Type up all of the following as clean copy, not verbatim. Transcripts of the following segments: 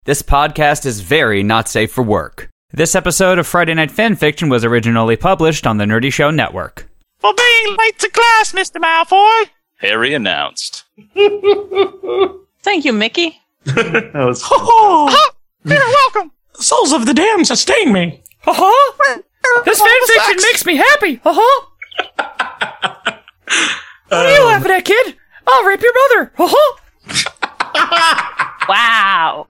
This podcast is very not safe for work. This episode of Friday Night Fanfiction was originally published on the Nerdy Show Network. For being late to class, Mr. Malfoy! Harry announced. Thank you, Mickey. That was You're welcome! The souls of the damned sustain me. This fanfiction makes me happy! What are you laughing at, kid? I'll rape your mother! Wow.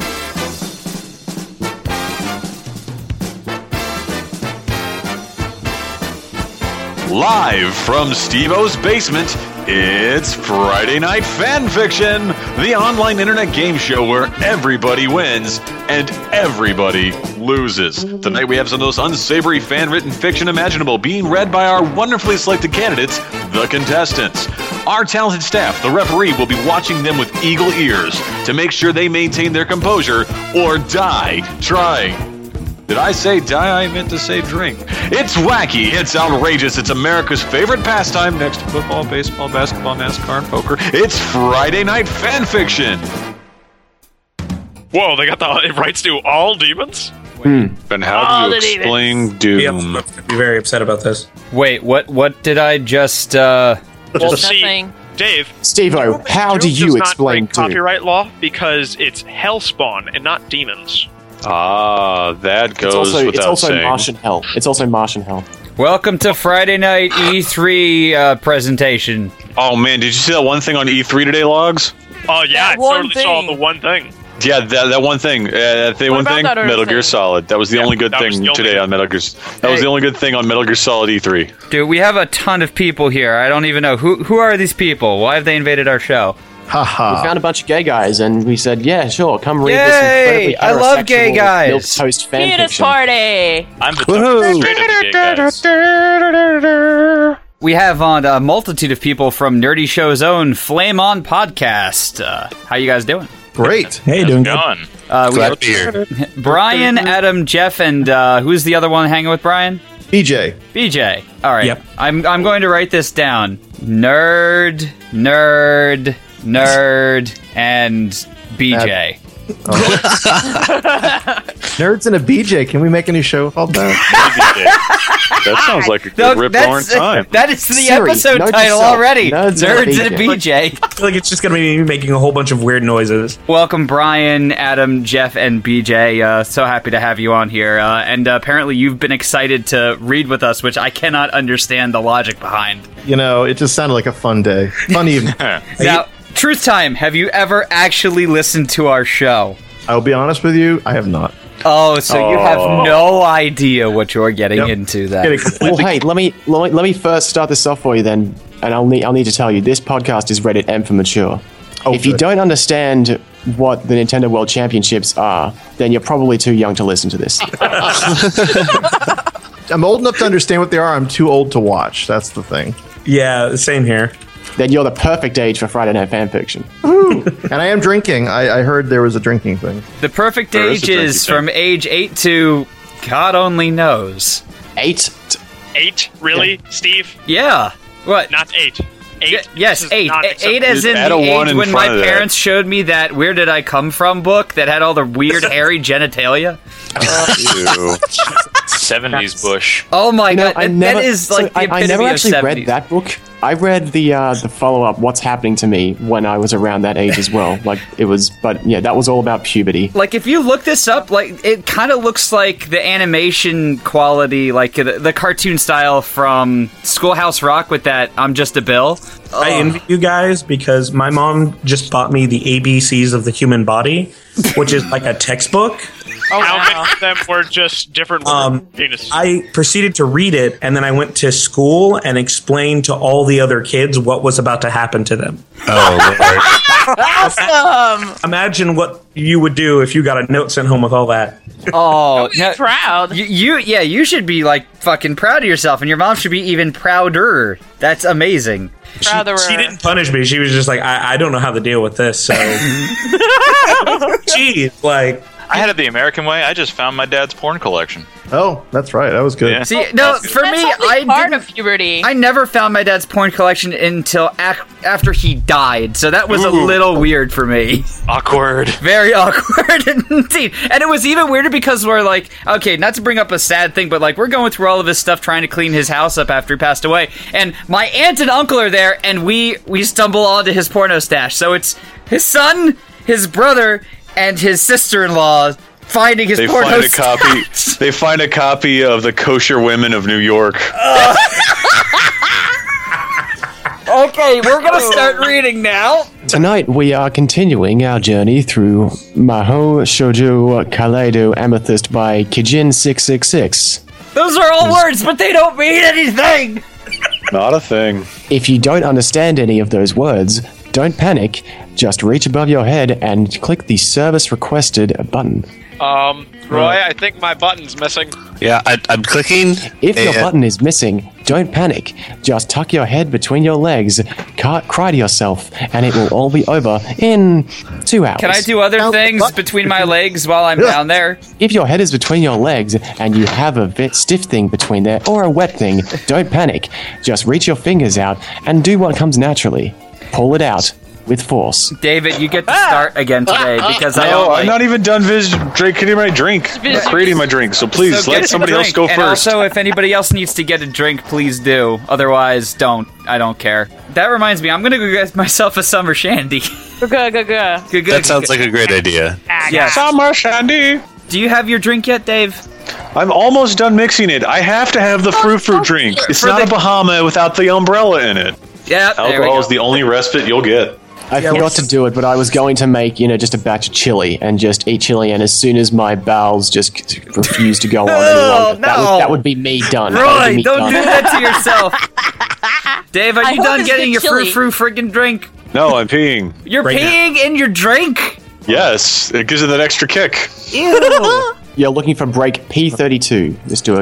Live from Steve-O's basement, it's Friday Night Fanfiction, the online internet game show where everybody wins and everybody loses. Tonight we have some of the most unsavory fan-written fiction imaginable being read by our wonderfully selected candidates, the contestants. Our talented staff, the referee, will be watching them with eagle ears to make sure they maintain their composure or die trying. Did I say die? I meant to say drink. It's wacky, it's outrageous, it's America's favorite pastime next to football, baseball, basketball, NASCAR, and poker. It's Friday Night Fanfiction. Whoa, they got the rights to all demons? And how do you explain Doom? I'd be very upset about this. Wait, what did I just, Well, see, Nothing. Dave, Steve-O, how do Doom you does not explain break Doom? copyright law because it's Hellspawn and not demons. Ah, that goes It's without also saying. Martian Hell. It's also Martian Hell. welcome to Friday Night E3 presentation. Oh man, did you see that one thing on E3 today, Logs? Oh yeah, I That one totally saw thing. the one thing. Yeah, that one thing. What about that other Metal Gear thing? Solid. That was the only good that was thing the only today good- on Metal Gear. That was the only good thing on Metal Gear Solid E3. Dude, we have a ton of people here. I don't even know. Who are these people? Why have they invaded our show? We found a bunch of gay guys, and we said, "Yeah, sure, come read this Yay! incredibly I love gay heterosexual guys. milquetoast Penis fanfiction." party. I'm the Woohoo! straight up the gay guys. We have on a multitude of people from Nerdy Show's own Flame On podcast. How you guys doing? Great. Hey, doing good. Gone. We Glad to be here. Brian, Adam, Jeff, and who's the other one hanging with Brian? BJ. BJ. All right. Yep. I'm going to write this down. Nerd, and BJ. Nerds and a BJ. Can we make a new show called that? That sounds like a good rip roaring time. That is the Siri, episode note title yourself. already. Nerds Nerds and and a BJ. I feel like it's just going to be me making a whole bunch of weird noises. Welcome, Brian, Adam, Jeff, and BJ. So happy to have you on here. And apparently you've been excited to read with us, which I cannot understand the logic behind. You know, it just sounded like a fun day. Fun evening. Now, truth time, have you ever actually listened to our show? I'll be honest with you, I have not. Oh, so you have no idea what you're getting into then. Getting completely Well, hey, let me first start this off for you then, and I'll need to tell you this podcast is rated M for mature. Oh, if you good. don't understand what the Nintendo World Championships are, then you're probably too young to listen to this. I'm old enough to understand what they are. I'm too old to watch. That's the thing. Yeah, same here. Then you're the perfect age for Friday Night Fanfiction. And I am drinking. I heard there was a drinking thing. The perfect There is a age is drinking from age 8 to God only knows. 8. 8? Really, Steve? Yeah. What? Not 8. 8? Yes, This is 8. not 8 as in Add the a one age in when my front of that. parents showed me that Where Did I Come From book that had all the weird hairy genitalia. Ew. 70s Bush. Oh my You know, god, that is like the I epitome never of actually 70s. read that book. I read the follow-up, What's Happening to Me, when I was around that age as well. Like, it was, but yeah, that was all about puberty. Like, if you look this up, like, it kind of looks like the animation quality, like the cartoon style from Schoolhouse Rock with that I'm Just a Bill. I envy you guys because my mom just bought me the ABCs of the human body, which is like a textbook. Oh, How wow. many of them were just different penis? I proceeded to read it, and then I went to school and explained to all the other kids what was about to happen to them. Awesome. Imagine what you would do if you got a note sent home with all that. Oh, no, Proud. you should be, like, fucking proud of yourself, and your mom should be even prouder. That's amazing. Prouder. She didn't punish me. She was just like, I don't know how to deal with this, so. Geez, like, I had it the American way. I just found my dad's porn collection. Oh, that's right. That was good. Yeah. See, no, for me, I part didn't. of puberty. I never found my dad's porn collection until after he died, so that was a little weird for me. Awkward. Very awkward indeed. And it was even weirder because we're like, okay, not to bring up a sad thing, but like we're going through all of his stuff trying to clean his house up after he passed away. And my aunt and uncle are there, and we stumble onto his porno stash. So it's his son, his brother, and his sister-in-law finding his porno stash. They find a copy of The Kosher Women of New York. Okay, we're gonna start reading now. Tonight we are continuing our journey through Mahou Shoujo Kaleido Amethyst by Kijin666. Those are all words, but they don't mean anything. Not a thing. If you don't understand any of those words, don't panic. Just reach above your head and click the service requested button. Roy, I think my button's missing. Yeah, I'm clicking. If your button is missing, don't panic. Just tuck your head between your legs, cry to yourself, and it will all be over in 2 hours. Can I do other things between my legs while I'm down there? If your head is between your legs and you have a bit stiff thing between there or a wet thing, don't panic. Just reach your fingers out and do what comes naturally. Pull it out with force. David, you get to start again today because I don't I'm not even done creating my drink. Creating my drink, so please let somebody else go and first. Also, if anybody else needs to get a drink, please do. Otherwise, don't. I don't care. That reminds me, I'm gonna go get myself a summer shandy. Good. That sounds like a great idea. Yes. Summer shandy. Do you have your drink yet, Dave? I'm almost done mixing it. I have to have the fruit drink. It's not a Bahama without the umbrella in it. Yeah, there we Alcohol go. is the only respite you'll get. I forgot to do it, but I was going to make, just a batch of chili and just eat chili, and as soon as my bowels just refused to go on any longer, that would be me done. Roy, don't do that to yourself. Dave, are you done getting your frou friggin' drink? No, I'm peeing. You're peeing in your drink? Yes, it gives it that extra kick. Ew. You're looking for break P32. Just do a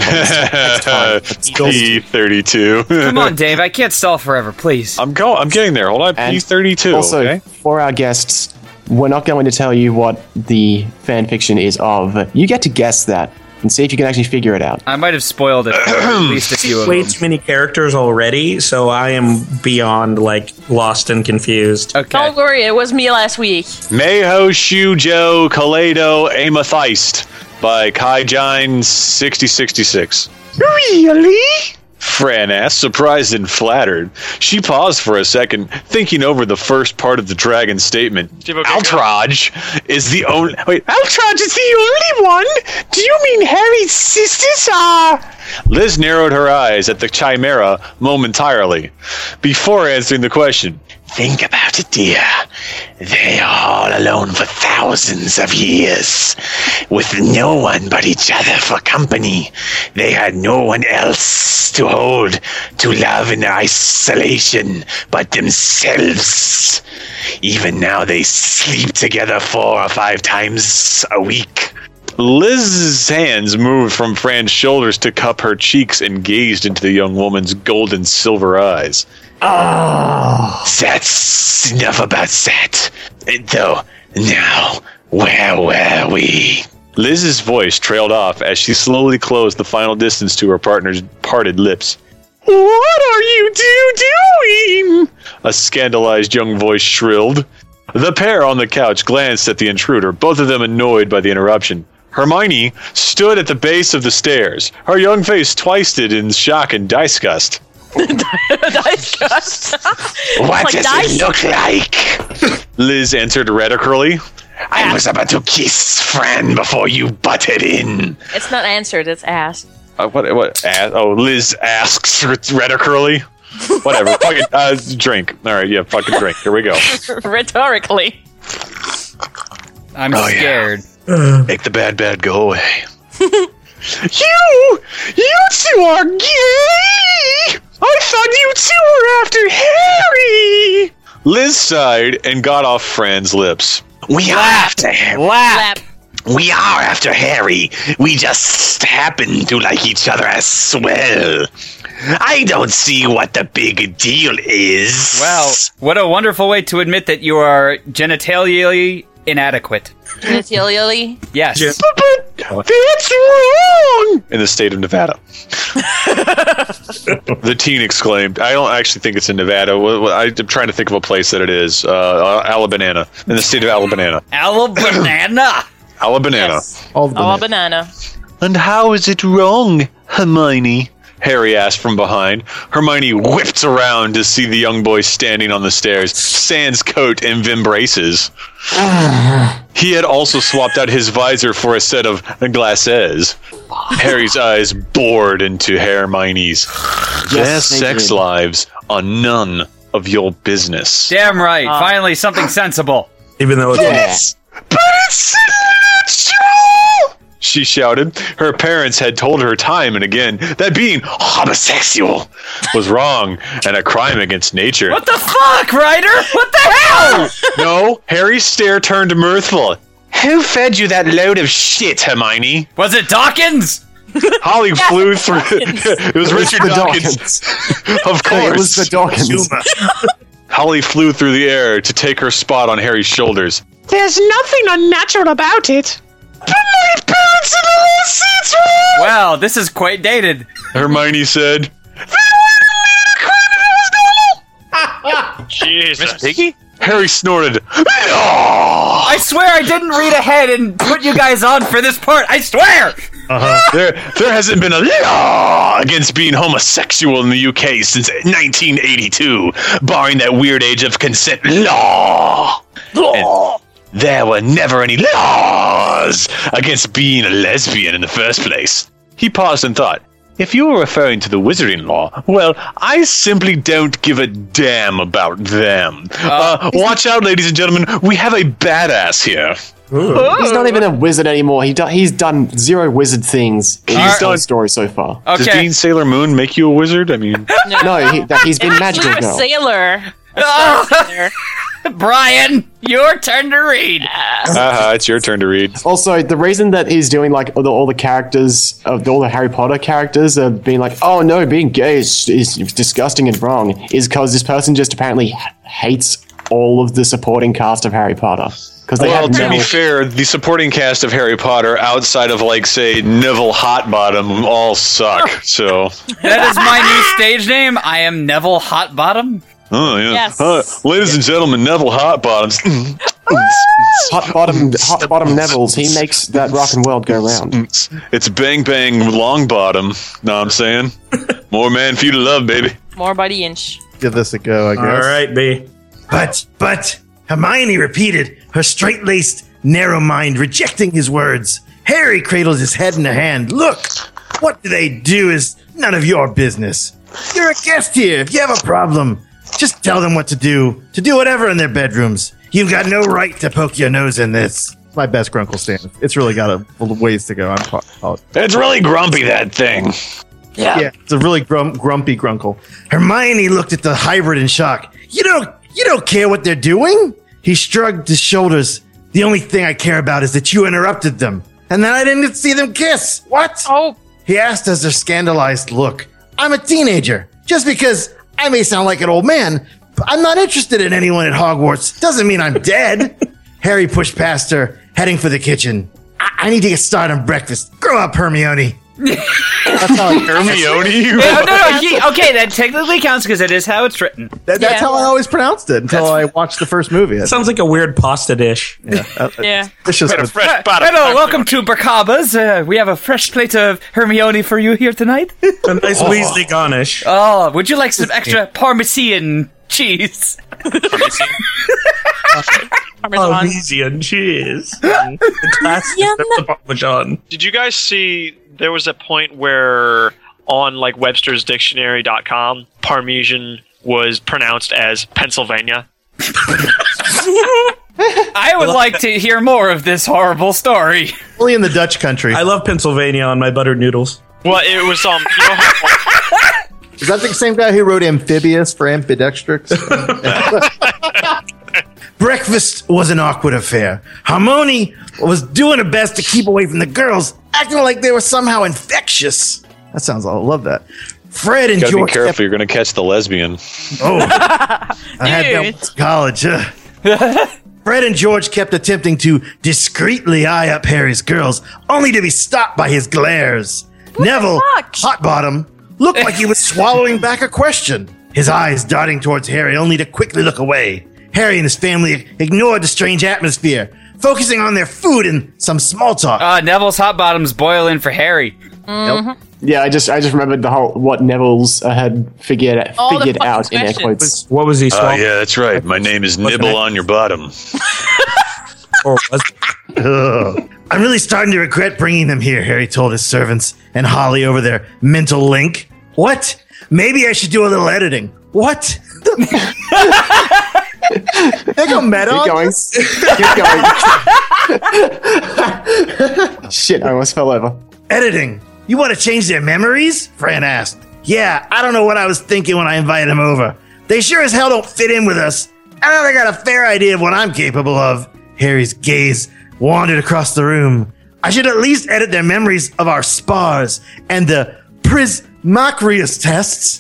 P32. Come on, Dave. I can't stall forever, please. I'm getting there. Hold on. And P32. Also, okay? for our guests, we're not going to tell you what the fan fiction is of. You get to guess that and see if you can actually figure it out. I might have spoiled it for at least a few of them. Way too many characters already, so I am beyond lost and confused. Okay. Don't worry, it was me last week. Mahou Shoujo Kaleido Amethyst by Kaijin 6066. Really? Fran asked, surprised and flattered. She paused for a second, thinking over the first part of the dragon's statement. Altraj is the only... Wait, Altraj is the only one? Do you mean Harry's sisters are... Liz narrowed her eyes at the chimera momentarily, before answering the question. Think about it, dear. They are all alone for thousands of years, with no one but each other for company. They had no one else to hold, to love in isolation, but themselves. Even now they sleep together 4 or 5 times a week. Liz's hands moved from Fran's shoulders to cup her cheeks and gazed into the young woman's golden silver eyes. Oh, that's enough about that. Though, now, where were we? Liz's voice trailed off as she slowly closed the final distance to her partner's parted lips. What are you doing? A scandalized young voice shrilled. The pair on the couch glanced at the intruder, both of them annoyed by the interruption. Hermione stood at the base of the stairs, her young face twisted in shock and disgust. Disgust. What does it look like? Liz answered rhetorically. I was about to kiss Fran before you butted in. It's not answered, it's asked. What? Liz asks rhetorically. Whatever. Fucking drink. All right, yeah, fucking drink. Here we go. Rhetorically. I'm scared. Yeah. Make the bad go away. You two are gay! I thought you two were after Harry! Liz sighed and got off Fran's lips. We are after Harry. Lap. We are after Harry. We just happen to like each other as well. I don't see what the big deal is. Well, what a wonderful way to admit that you are genitalially inadequate. Genially. Yes. That's wrong! In the state of Nevada. The teen exclaimed. I don't actually think it's in Nevada. I'm trying to think of a place that it is. Alabama. In the state of Alabama. Alabama. Alabama. Yes. All banana. And how is it wrong, Hermione? Harry asked from behind. Hermione whipped around to see the young boy standing on the stairs, sans coat and vimbraces. He had also swapped out his visor for a set of glasses. Harry's eyes bored into Hermione's. Their sex lives are none of your business. Damn right. Finally, something sensible. Even though it's But it's true! She shouted. Her parents had told her time and again that being homosexual was wrong and a crime against nature. What the fuck, Ryder? What the hell? No, Harry's stare turned mirthful. Who fed you that load of shit, Hermione? Was it Dawkins? Holly flew through. It was Richard Dawkins. Of course. It was the Dawkins. Holly flew through the air to take her spot on Harry's shoulders. There's nothing unnatural about it. But my parents in the whole seats were... Wow, this is quite dated. Hermione said. Jesus. Miss Piggy? Harry snorted. I swear I didn't read ahead and put you guys on for this part. I swear! There hasn't been a law against being homosexual in the UK since 1982, barring that weird age of consent law. And there were never any laws against being a lesbian in the first place. He paused and thought, if you were referring to the wizarding law, well, I simply don't give a damn about them. Watch out, ladies and gentlemen, we have a badass here. He's not even a wizard anymore. He's done 0 wizard things in his whole story so far. Does being Sailor Moon make you a wizard? I mean... No, he's been magical Not a girl. sailor. Brian, your turn to read. It's your turn to read. Also, the reason that he's doing like all the characters of all the Harry Potter characters are being like, oh no, being gay is disgusting and wrong, is because this person just apparently hates all of the supporting cast of Harry Potter. Well, to be fair, the supporting cast of Harry Potter, outside of, like, say, Neville Hotbottom, all suck, so... That is my new stage name. I am Neville Hotbottom. Oh, yeah. Yes. Ladies and gentlemen, Neville Hotbottoms. Hot-bottom Neville's, he makes that rockin' world go round. It's Bang Bang Longbottom, know what I'm saying? More man for you to love, baby. More by the inch. Give this a go, I guess. all right, B. But, Hermione repeated, her straight-laced, narrow mind rejecting his words. Harry cradled his head in a hand. Look, what they do is none of your business. You're a guest here. If you have a problem, just tell them what to do whatever in their bedrooms. You've got no right to poke your nose in this. It's my best Grunkle stand. It's really got a ways to go. It's really grumpy, that thing. Yeah, it's a really grumpy Grunkle. Hermione looked at the hybrid in shock. You don't care what they're doing? He shrugged his shoulders. The only thing I care about is that you interrupted them. And then I didn't see them kiss. What? Oh. He asked as their scandalized look. I'm a teenager. Just because I may sound like an old man, I'm not interested in anyone at Hogwarts. Doesn't mean I'm dead. Harry pushed past her, heading for the kitchen. I need to get started on breakfast. Grow up, Hermione. That's how Hermione? Okay, that technically counts because it is how it's written. That's how I always pronounced it until I watched the first movie. Sounds like a weird pasta dish. Yeah. It's just Hello, welcome to Bacabas. We have a fresh plate of Hermione for you here tonight. A nice Weasley garnish. Oh, would you like some extra Parmesan cheese? Parmesan cheese. The classic the Parmesan. Did you guys see there was a point where on like webstersdictionary.com, Parmesan was pronounced as Pennsylvania? I would like to hear more of this horrible story. Only in the Dutch country. I love Pennsylvania on my buttered noodles. Well, it was you know how Is that the same guy who wrote Amphibious for Ambidextrix? Breakfast was an awkward affair. Hermione was doing her best to keep away from the girls, acting like they were somehow infectious. That sounds. I love that. Fred and Gotta George. be careful, you're gonna catch the lesbian. I had that in college. Fred and George kept attempting to discreetly eye up Harry's girls, only to be stopped by his glares. Neville, Hotbottom, looked like he was swallowing back a question, his eyes darting towards Harry only to quickly look away. Harry and his family ignored the strange atmosphere, focusing on their food and some small talk. Neville's Hotbottom's boiling for Harry. Yep. Yeah, I just remembered the whole what Neville's had figured out in air quotes. What was he? Oh yeah, that's right. My name is Nibble on your bottom. I'm really starting to regret bringing them here, Harry told his servants and Holly over their mental link. What? Maybe I should do a little editing. What? They go meta. Keep going. Shit, I almost fell over. Editing. You want to change their memories? Fran asked. Yeah, I don't know what I was thinking when I invited them over. They sure as hell don't fit in with us. I know they got a fair idea of what I'm capable of. Harry's gaze wandered across the room. I should at least edit their memories of our spars and the Prismacrius tests.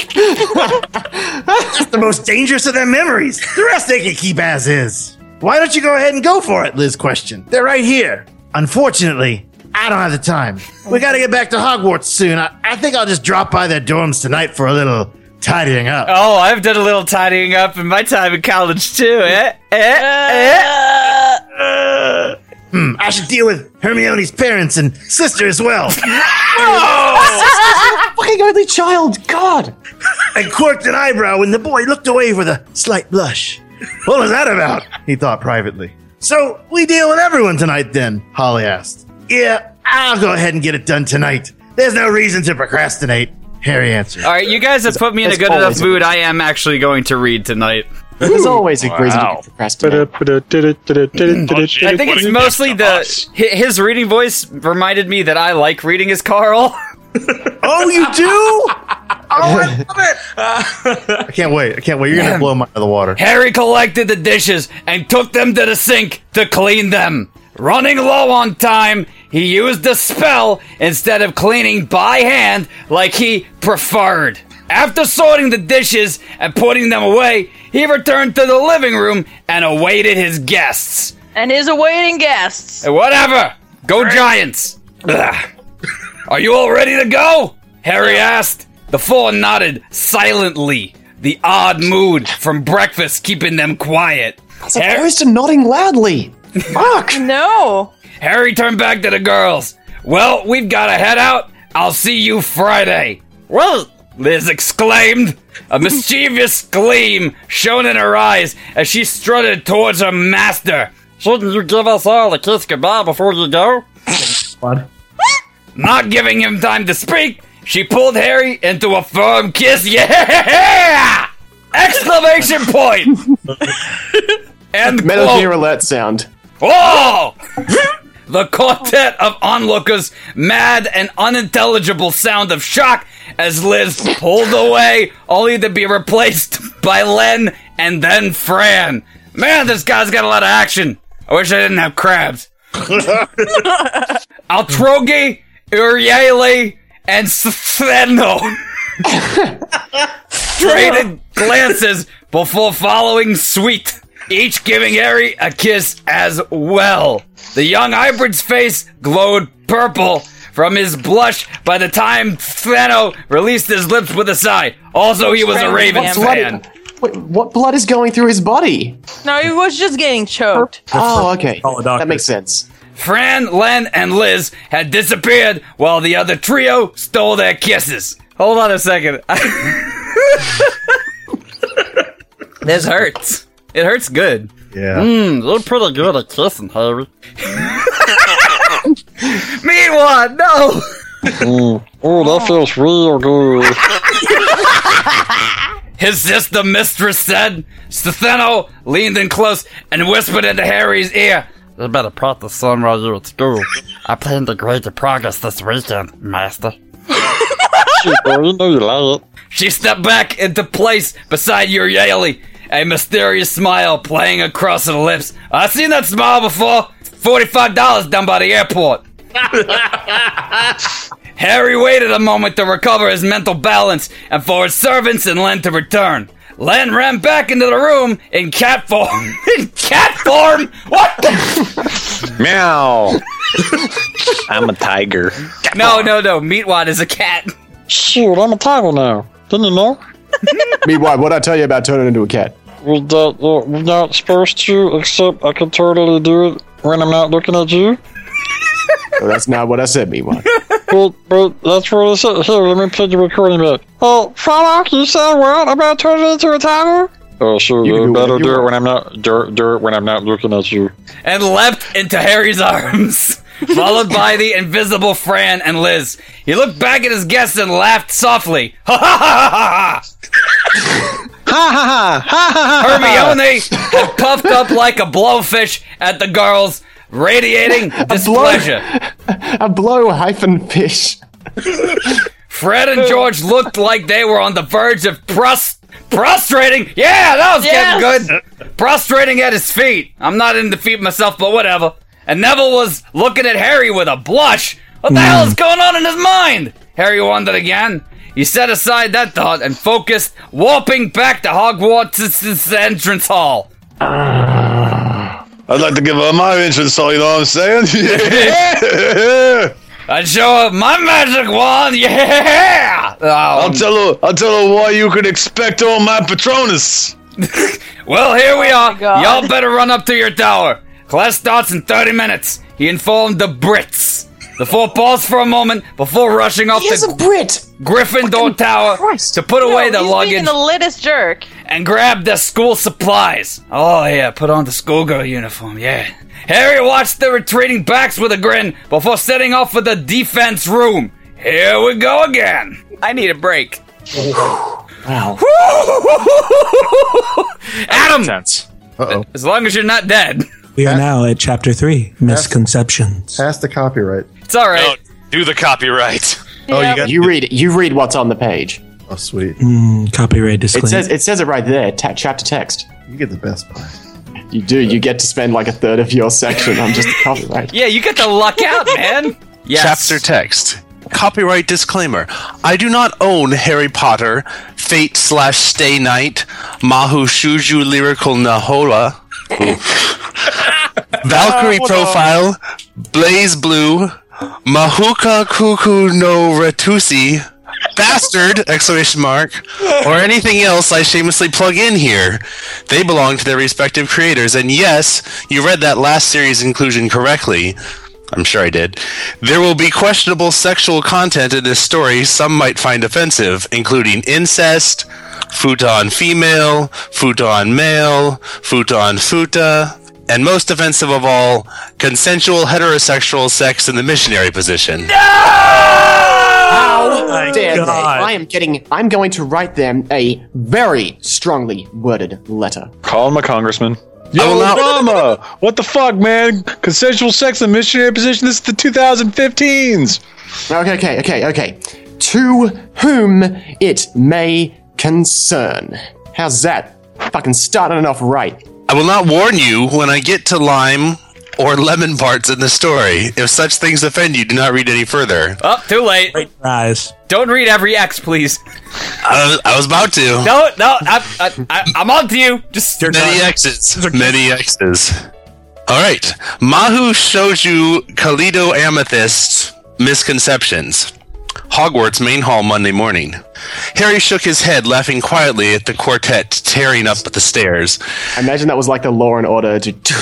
That's the most dangerous of their memories. The rest they can keep as is. Why don't you go ahead and go for it? Liz questioned. They're right here. Unfortunately, I don't have the time. We gotta get back to Hogwarts soon. I think I'll just drop by their dorms tonight for a little tidying up. Oh, I've done a little tidying up in my time in college too. I should deal with Hermione's parents and sister as well. Fucking only child, God! I quirked an eyebrow when the boy looked away with a slight blush. What was that about? He thought privately. So, we deal with everyone tonight then? Holly asked. Yeah, I'll go ahead and get it done tonight. There's no reason to procrastinate, Harry answered. All right, you guys have put me in a good enough mood. I am actually going to read tonight. There's always a reason to procrastinate. I think it's mostly his reading voice reminded me that I like reading as Carl. Oh, you do? Oh, I love it! I can't wait. You're gonna blow me out of the water. Harry collected the dishes and took them to the sink to clean them. Running low on time, he used the spell instead of cleaning by hand like he preferred. After sorting the dishes and putting them away, he returned to the living room and awaited his guests. And his awaiting guests. Whatever. Go Giants. Ugh. Are you all ready to go? Harry asked. The four nodded silently, the odd mood from breakfast keeping them quiet. As opposed to nodding loudly. Fuck! No! Harry turned back to the girls. Well, we've got to head out. I'll see you Friday. Well, Liz exclaimed. A mischievous gleam shone in her eyes as she strutted towards her master. Shouldn't you give us all a kiss goodbye before you go? What? Not giving him time to speak, she pulled Harry into a firm kiss. Yeah! Exclamation point! And Metal Gear Alert sound. Whoa! The quartet of onlookers, mad and unintelligible sound of shock as Liz pulled away, only to be replaced by Len and then Fran. Man, this guy's got a lot of action. I wish I didn't have crabs. Altrogi, Uriele, and Stheno traded glances before following suite, each giving Harry a kiss as well. The young hybrid's face glowed purple from his blush by the time Stheno released his lips with a sigh. Also, he was a Ravens fan. Wait, what blood is going through his body? No, he was just getting choked. Oh, okay. That makes sense. Fran, Len, and Liz had disappeared while the other trio stole their kisses. Hold on a second. This hurts. It hurts good. Yeah. You're pretty good at kissing, Harry. Meanwhile, no! Oh, that feels real good. His sister mistress said. Stheno leaned in close and whispered into Harry's ear. You better practice some while you're at school. I plan to grade your progress this weekend, master. Shit, boy, you know you like it. She stepped back into place beside Uriele, a mysterious smile playing across her lips. I've seen that smile before. $45 down by the airport. Harry waited a moment to recover his mental balance and for his servants and Len to return. Len ran back into the room in cat form. In cat form? What the? Meow. I'm a tiger. No. Meatwad is a cat. Shoot, I'm a tiger now. Didn't you know? Meanwhile, what'd I tell you about turning into a cat? Was that we're not supposed to, except I can totally do it when I'm not looking at you? Well, that's not what I said, Meanwhile. But that's what I said. Here, let me play the recording back. Oh, Sherlock, you said what about turning into a tiger? Oh, sure. You better do it when I'm not. Do it when I'm not looking at you. And leapt into Harry's arms, followed by the invisible Fran and Liz. He looked back at his guests and laughed softly. Ha ha ha ha ha! Ha ha ha ha! Hermione had puffed up like a blowfish at the girls, radiating displeasure. A blow-fish. Fred and George looked like they were on the verge of prostrating. Yeah, that was getting good. Prostrating at his feet. I'm not in the feet myself, but whatever. And Neville was looking at Harry with a blush. What the hell is going on in his mind? Harry wondered again. He set aside that thought and focused, warping back to Hogwarts' entrance hall. I'd like to give her my entrance hall, you know what I'm saying? Yeah! I'd show her my magic wand, yeah! I'll tell her what you could expect on my Patronus. Well, here we are. Y'all better run up to your tower. Class starts in 30 minutes. He informed the Brits. The four paused for a moment before rushing off the Gryffindor Tower to put away the luggage being the littest jerk and grab their school supplies. Oh yeah, put on the schoolgirl uniform, yeah. Harry watched the retreating backs with a grin before setting off for the defense room. Here we go again. I need a break. Wow. Adam! As long as you're not dead. We are now at chapter 3, misconceptions. Pass the copyright. It's all right. No, do the copyright. You read what's on the page. Oh, sweet. Copyright disclaimer. It says it right there. Chapter text. You get the best part. You do. You get to spend like a third of your section on just the copyright. Yeah, you get to luck out, man. Yes. Chapter text. Copyright disclaimer. I do not own Harry Potter, Fate/Stay Night, Mahu Shuju Lyrical Nahola, Valkyrie Profile, Blaze Blue, Mahuka Kuku no Retusi, Bastard! ! Or anything else I shamelessly plug in here. They belong to their respective creators, and yes, you read that last series inclusion correctly. I'm sure I did. There will be questionable sexual content in this story some might find offensive, including incest, futon female, futon male, futon futa, and most offensive of all, consensual heterosexual sex in the missionary position. How dare they? I'm going to write them a very strongly worded letter. Call him a congressman. Yo, Obama! What the fuck, man? Consensual sex in missionary position? This is the 2015s! Okay. To whom it may concern. How's that? Fucking starting it off right. I will not warn you when I get to lime or lemon parts in the story. If such things offend you, do not read any further. Oh, too late. Great rise. Don't read every X, please. I was about to. No, I'm on to you. Just many X's. Many X's. All right. Mahu Shouju Kalido Amethyst Misconceptions. Hogwarts main hall Monday morning. Harry shook his head, laughing quietly at the quartet tearing up the stairs. I imagine that was like the Law and Order.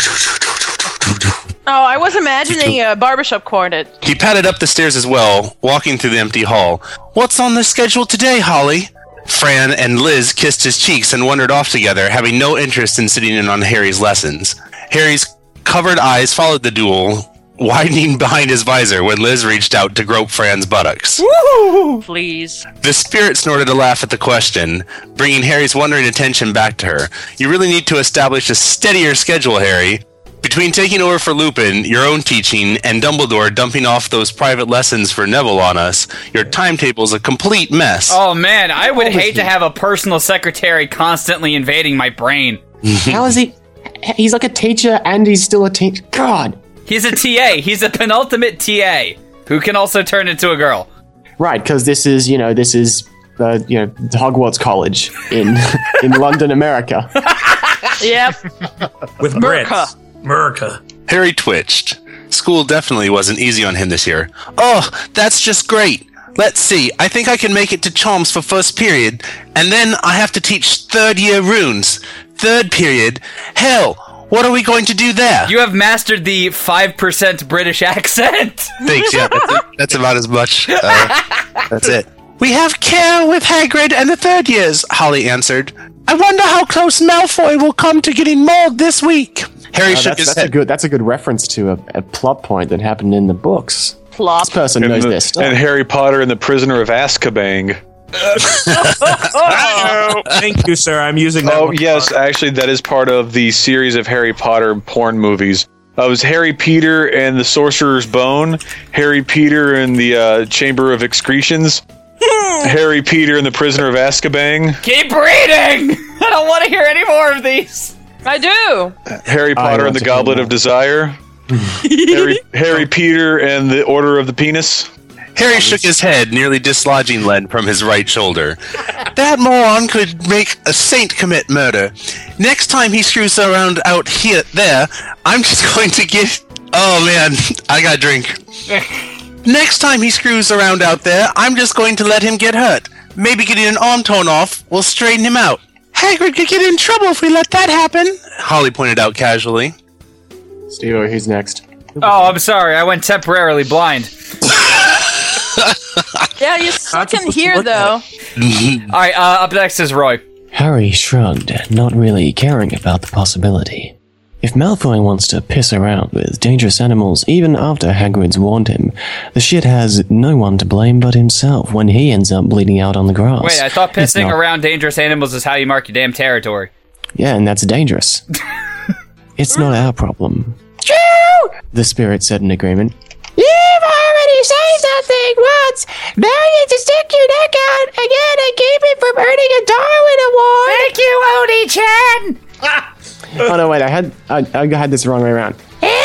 Oh, I was imagining a barbershop quartet. He padded up the stairs as well, walking through the empty hall. What's on the schedule today, Holly? Fran and Liz kissed his cheeks and wandered off together, having no interest in sitting in on Harry's lessons. Harry's covered eyes followed the duel, widening behind his visor when Liz reached out to grope Fran's buttocks. Woo! Please. The spirit snorted a laugh at the question, bringing Harry's wondering attention back to her. You really need to establish a steadier schedule, Harry. Between taking over for Lupin, your own teaching, and Dumbledore dumping off those private lessons for Neville on us, your timetable's a complete mess. Oh man, I would hate to have a personal secretary constantly invading my brain. How is he? He's like a teacher and he's still a teacher. God. He's a TA. He's a penultimate TA who can also turn into a girl. Right, because this is Hogwarts College in in London, America. Yep. With Brits. America. Harry twitched. School definitely wasn't easy on him this year. Oh, that's just great. Let's see, I think I can make it to Chalms for first period, and then I have to teach third-year runes. Third period? Hell, what are we going to do there? You have mastered the 5% British accent. Thanks, yeah, that's about as much. That's it. We have care with Hagrid and the third years, Holly answered. I wonder how close Malfoy will come to getting mauled this week. Harry shook his head. That's a good reference to a plot point that happened in the books. Plop. This person knows this stuff. And Harry Potter and the Prisoner of Azkaban. Thank you, sir. I'm using that. Oh, yes, actually, that is part of the series of Harry Potter porn movies. It was Harry Peter and the Sorcerer's Bone, Harry Peter and the Chamber of Excretions, Harry Peter and the Prisoner of Azkaban. Keep reading! I don't want to hear any more of these. I do. Harry Potter and the Goblet of Desire. Harry Peter and the Order of the Penis. Harry shook his head, nearly dislodging Len from his right shoulder. That moron could make a saint commit murder. Next time he screws around out there, I'm just going to give... Oh, man, I got a drink. Next time he screws around out there, I'm just going to let him get hurt. Maybe getting an arm torn off will straighten him out. Hagrid could get in trouble if we let that happen, Holly pointed out casually. Steve-O, who's next? Oh, I'm sorry. I went temporarily blind. Yeah, you still can hear, though. Alright, up next is Roy. Harry shrugged, not really caring about the possibility. If Malfoy wants to piss around with dangerous animals even after Hagrid's warned him, the shit has no one to blame but himself when he ends up bleeding out on the grass. Wait, I thought pissing around dangerous animals is how you mark your damn territory. Yeah, and that's dangerous. It's not our problem. True! The spirit said in agreement. You've already said something once. Now you have to stick your neck out again and keep it from earning a Darwin Award. Thank you, Oni-chan. Oh no, wait, I had this the wrong way around.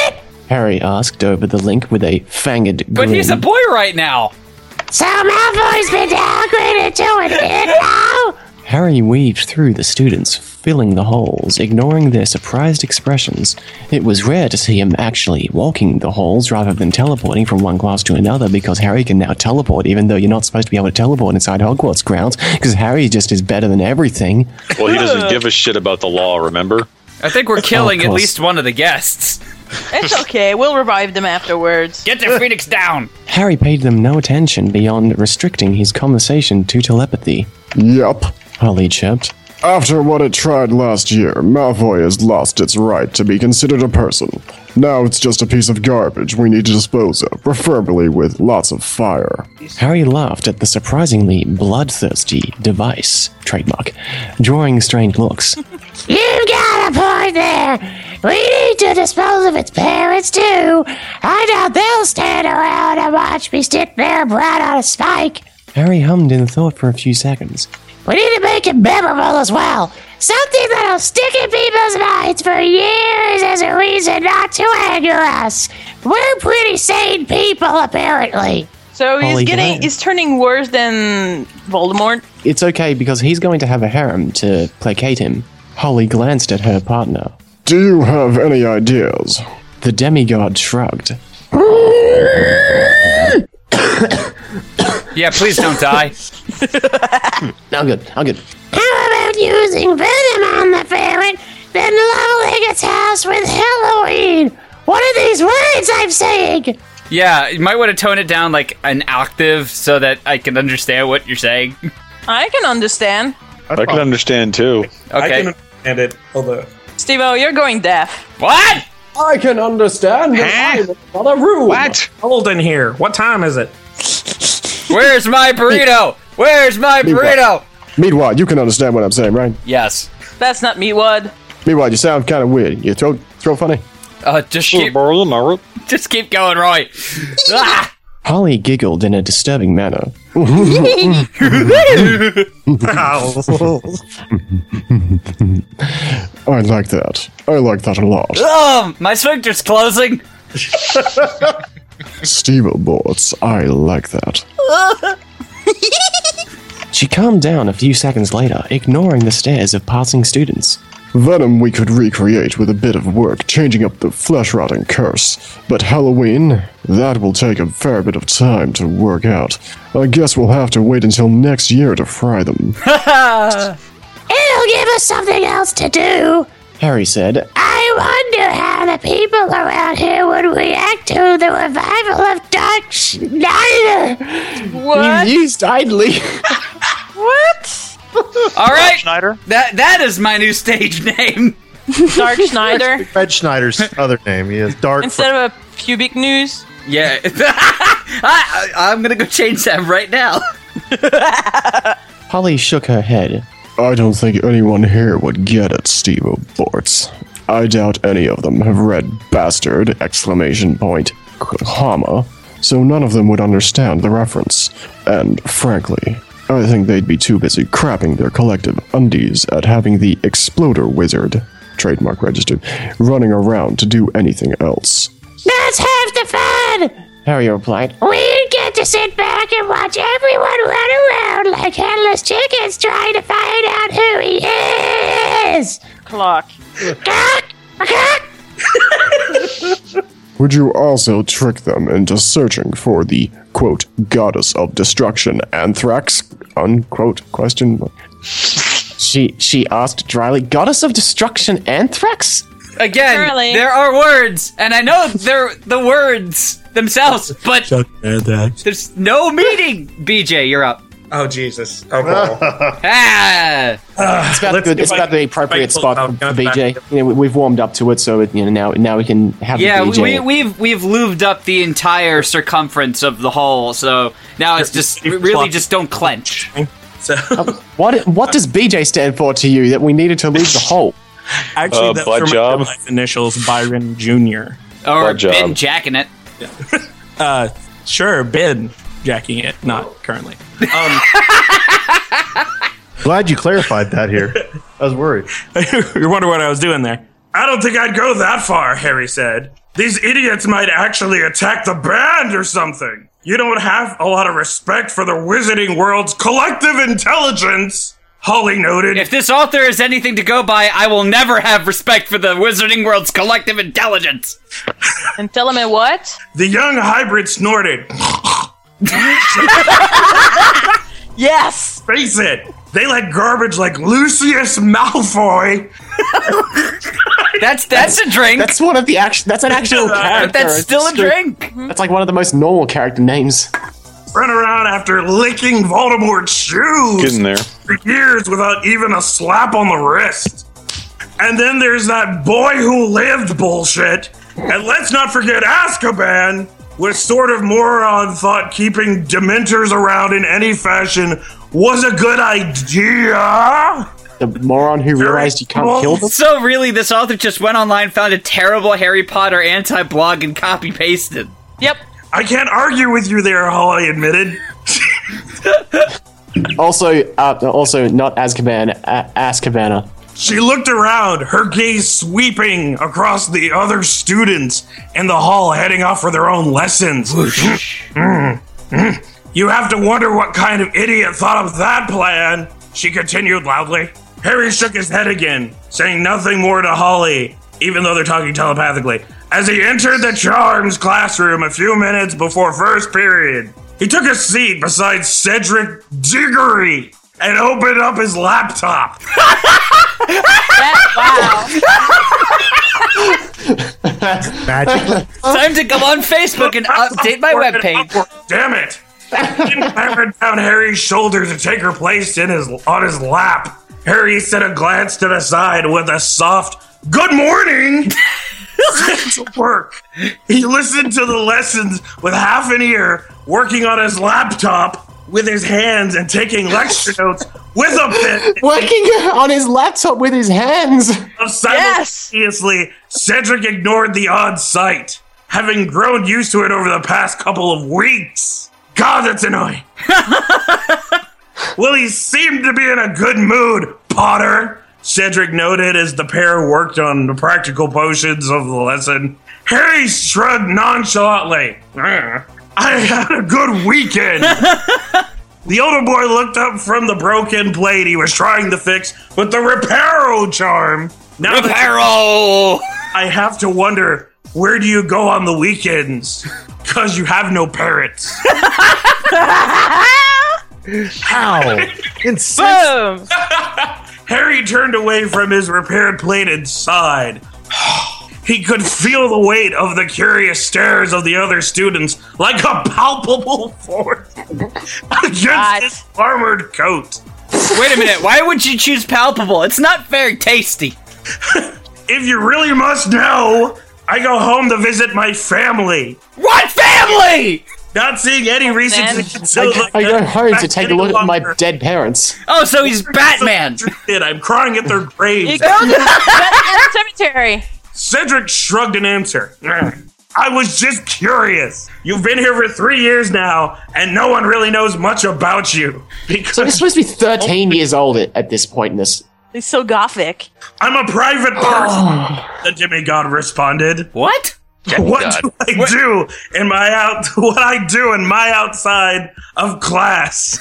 Harry asked over the link with a fanged grin. But he's a boy right now. So Malfoy's been downgraded to an it now? Harry weaved through the students, filling the holes, ignoring their surprised expressions. It was rare to see him actually walking the halls rather than teleporting from one class to another, because Harry can now teleport even though you're not supposed to be able to teleport inside Hogwarts grounds, because Harry just is better than everything. Well, he doesn't give a shit about the law, remember? I think we're killing at least one of the guests. It's okay, we'll revive them afterwards. Get the Phoenix down! Harry paid them no attention beyond restricting his conversation to telepathy. Yup. Holly chirped. After what it tried last year, Malfoy has lost its right to be considered a person. Now it's just a piece of garbage we need to dispose of, preferably with lots of fire. Harry laughed at the surprisingly bloodthirsty device, trademark, drawing strange looks. You got a point there. We need to dispose of its parents, too. I doubt they'll stand around and watch me stick their brat on a spike. Harry hummed in thought for a few seconds. We need to make it memorable as well. Something that'll stick in people's minds for years as a reason not to anger us. We're pretty sane people, apparently. So Holly, he's turning worse than Voldemort? It's okay because he's going to have a harem to placate him. Holly glanced at her partner. Do you have any ideas? The demigod shrugged. Yeah, please don't die. I'm good. How about using venom on the ferret, then leveling its house with Halloween? What are these words I'm saying? Yeah, you might want to tone it down like an octave so that I can understand what you're saying. I can understand. I can understand, too. Okay. I can understand it, although... Steve-O, you're going deaf. What? I can understand that I'm in another room. What? Hold in here. What time is it? Where's my burrito? Where's my burrito? Meatwad, you can understand what I'm saying, right? Yes. That's not Meatwad. Meatwad, you sound kind of weird. Your throat funny? Just keep going, Roy. Ah! Holly giggled in a disturbing manner. I like that. I like that a lot. Oh, my sphincter's closing. Steve-O Boards, I like that. She calmed down a few seconds later, ignoring the stares of passing students. Venom we could recreate with a bit of work, changing up the flesh-rotting curse. But Halloween, that will take a fair bit of time to work out. I guess we'll have to wait until next year to fry them. It'll give us something else to do. Harry said, I wonder how the people around here would react to the revival of Dark Schneider. What? You used idly. What? All right, Schneider. That is my new stage name. Dark Schneider? Fred Schneider's other name. He is Dark. Instead of a pubic news? Yeah. I'm going to go change that right now. Holly shook her head. I don't think anyone here would get it, Steve O'Borts. I doubt any of them have read bastard, ! comma, so none of them would understand the reference. And, frankly, I think they'd be too busy crapping their collective undies at having the Exploder Wizard, trademark registered, running around to do anything else. That's half the fun. Harry replied, We get to sit back and watch everyone run around like headless chickens trying to find out who he is. Clock. Would you also trick them into searching for the, quote, goddess of destruction, Anthrax, unquote, question mark? She asked dryly, Goddess of Destruction Anthrax? Again, Apparently. there are words, and I know they're the words themselves, but there's no meaning. BJ, you're up. Oh, Jesus. Oh, well. Ah! It's about the appropriate spot for BJ. You know, we've warmed up to it, so now we can have Yeah, BJ. we've lubed up the entire circumference of the hole, so now it's just really just don't clench. So, What does BJ stand for to you that we needed to leave the hole? actually, that's butt for my job. real-life initials, Byron Jr. Or Butt job. been jacking it. Sure, been jacking it, not currently. Glad you clarified that here. I was worried. You wonder what I was doing there. I don't think I'd go that far, Harry said. These idiots might actually attack the band or something. You don't have a lot of respect for the Wizarding World's collective intelligence, Holly noted. If this author is anything to go by, I will never have respect for the Wizarding World's collective intelligence. And tell him it what? The young hybrid snorted. Yes! Face it, they like garbage like Lucius Malfoy. That's a drink. That's one of the that's an actual character. That's still a drink. That's like one of the most normal character names. Run around after licking Voldemort's shoes Getting there. for years without even a slap on the wrist. And then there's that boy who lived bullshit. And let's not forget Azkaban, which sort of moron thought keeping Dementors around in any fashion was a good idea. The moron who realized you can't kill them? So really, this author just went online, found a terrible Harry Potter anti-blog, and copy-pasted. Yep. I can't argue with you there, Holly admitted. Also not Azkaban, Azkabana. She looked around, her gaze sweeping across the other students in the hall heading off for their own lessons. You have to wonder what kind of idiot thought of that plan, she continued loudly. Harry shook his head again, saying nothing more to Holly, even though they're talking telepathically, as he entered the Charms classroom a few minutes before first period. He took a seat beside Cedric Diggory and opened up his laptop. Wow. Magic. Time to go on Facebook and update my webpage. Damn it! She hammered down Harry's shoulder to take her place on his lap. Harry sent a glance to the side with a soft "Good morning." To work. He listened to the lessons with half an ear, working on his laptop with his hands and taking lecture notes with a pen. Working on his laptop with his hands. Simultaneously, Cedric ignored the odd sight, having grown used to it over the past couple of weeks. God, that's annoying. Well, he seemed to be in a good mood, Potter, Cedric noted as the pair worked on the practical potions of the lesson. Harry shrugged nonchalantly. I had a good weekend. The older boy looked up from the broken plate he was trying to fix with the Reparo charm. Now Reparo! I have to wonder, where do you go on the weekends? Because you have no parents. How? Boom! Harry turned away from his repaired plate and sighed. He could feel the weight of the curious stares of the other students like a palpable force against his armored coat. Wait a minute, why would you choose palpable? It's not very tasty. If you really must know, I go home to visit my family. What family? Not seeing any reason to conceal the I go home to take a look at my dead parents. Oh, so he's Batman. I'm crying at their graves. You go to the cemetery. Cedric shrugged an answer. I was just curious. You've been here for 3 years now, and no one really knows much about you. So he's supposed to be 13 years old at this point in this. He's so gothic. I'm a private person, the demigod responded. What? What do I do in my outside of class?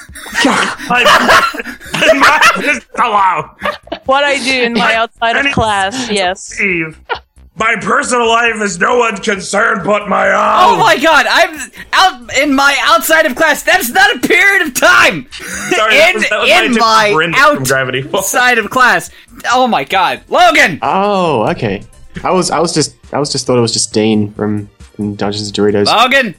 What I do in my outside of class, yes. My personal life is no one's concern but my own. Oh my god, I'm out in my outside of class. That's not a period of time. Sorry, that was in my outside of class. Oh my god, Logan. Oh, okay. I was just thought it was just Dean from Dungeons and Doritos. Logan.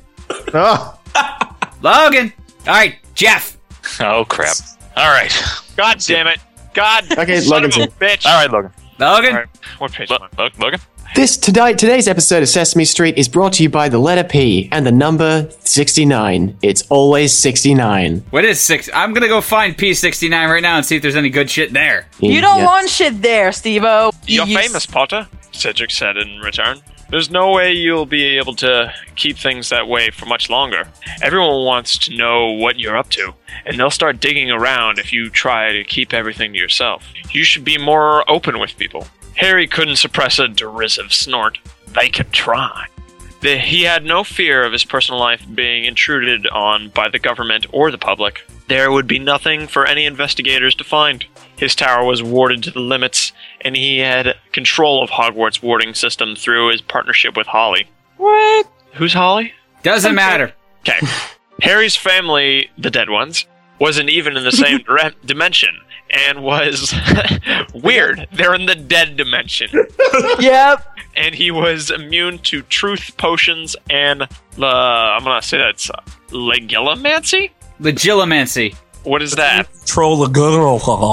Logan. All right, Jeff. Oh crap! All right. God damn it! God. Okay, son Logan's of a in. bitch. All right, Logan. Logan. All right, what page? Logan. Today's episode of Sesame Street is brought to you by the letter P and the number 69. It's always 69. What is 6? I'm gonna go find P69 right now and see if there's any good shit there. You don't want shit there, Steve-O. You're famous, Potter, Cedric said in return. There's no way you'll be able to keep things that way for much longer. Everyone wants to know what you're up to, and they'll start digging around if you try to keep everything to yourself. You should be more open with people. Harry couldn't suppress a derisive snort. They could try. He had no fear of his personal life being intruded on by the government or the public. There would be nothing for any investigators to find. His tower was warded to the limits, and he had control of Hogwarts' warding system through his partnership with Holly. What? Who's Holly? Doesn't matter. Okay. Harry's family, the dead ones, wasn't even in the same dimension, and was weird. They're in the dead dimension. Yep. And he was immune to truth potions and I'm gonna say that's legilomancy? Legilomancy. What is that? Control the girl.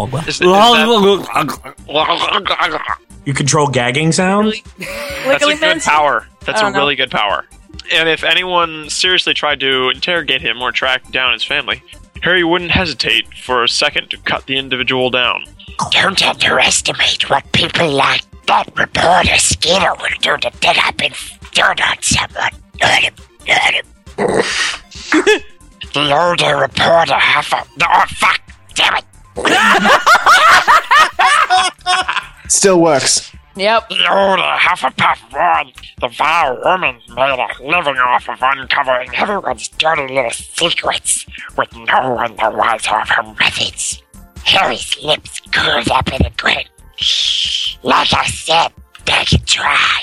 You control gagging sound? That's a good power. That's a really good power. And if anyone seriously tried to interrogate him or track down his family, Harry wouldn't hesitate for a second to cut the individual down. Don't underestimate what people like that reporter Skeeter will do to dig up and dirt on someone. The older reporter oh, fuck! Damn it! Still works. Yep. The older Hufflepuff warned the vile woman made a living off of uncovering everyone's dirty little secrets, with no one the wiser of her methods. Harry's lips curled up in a grin. Like I said, they can try.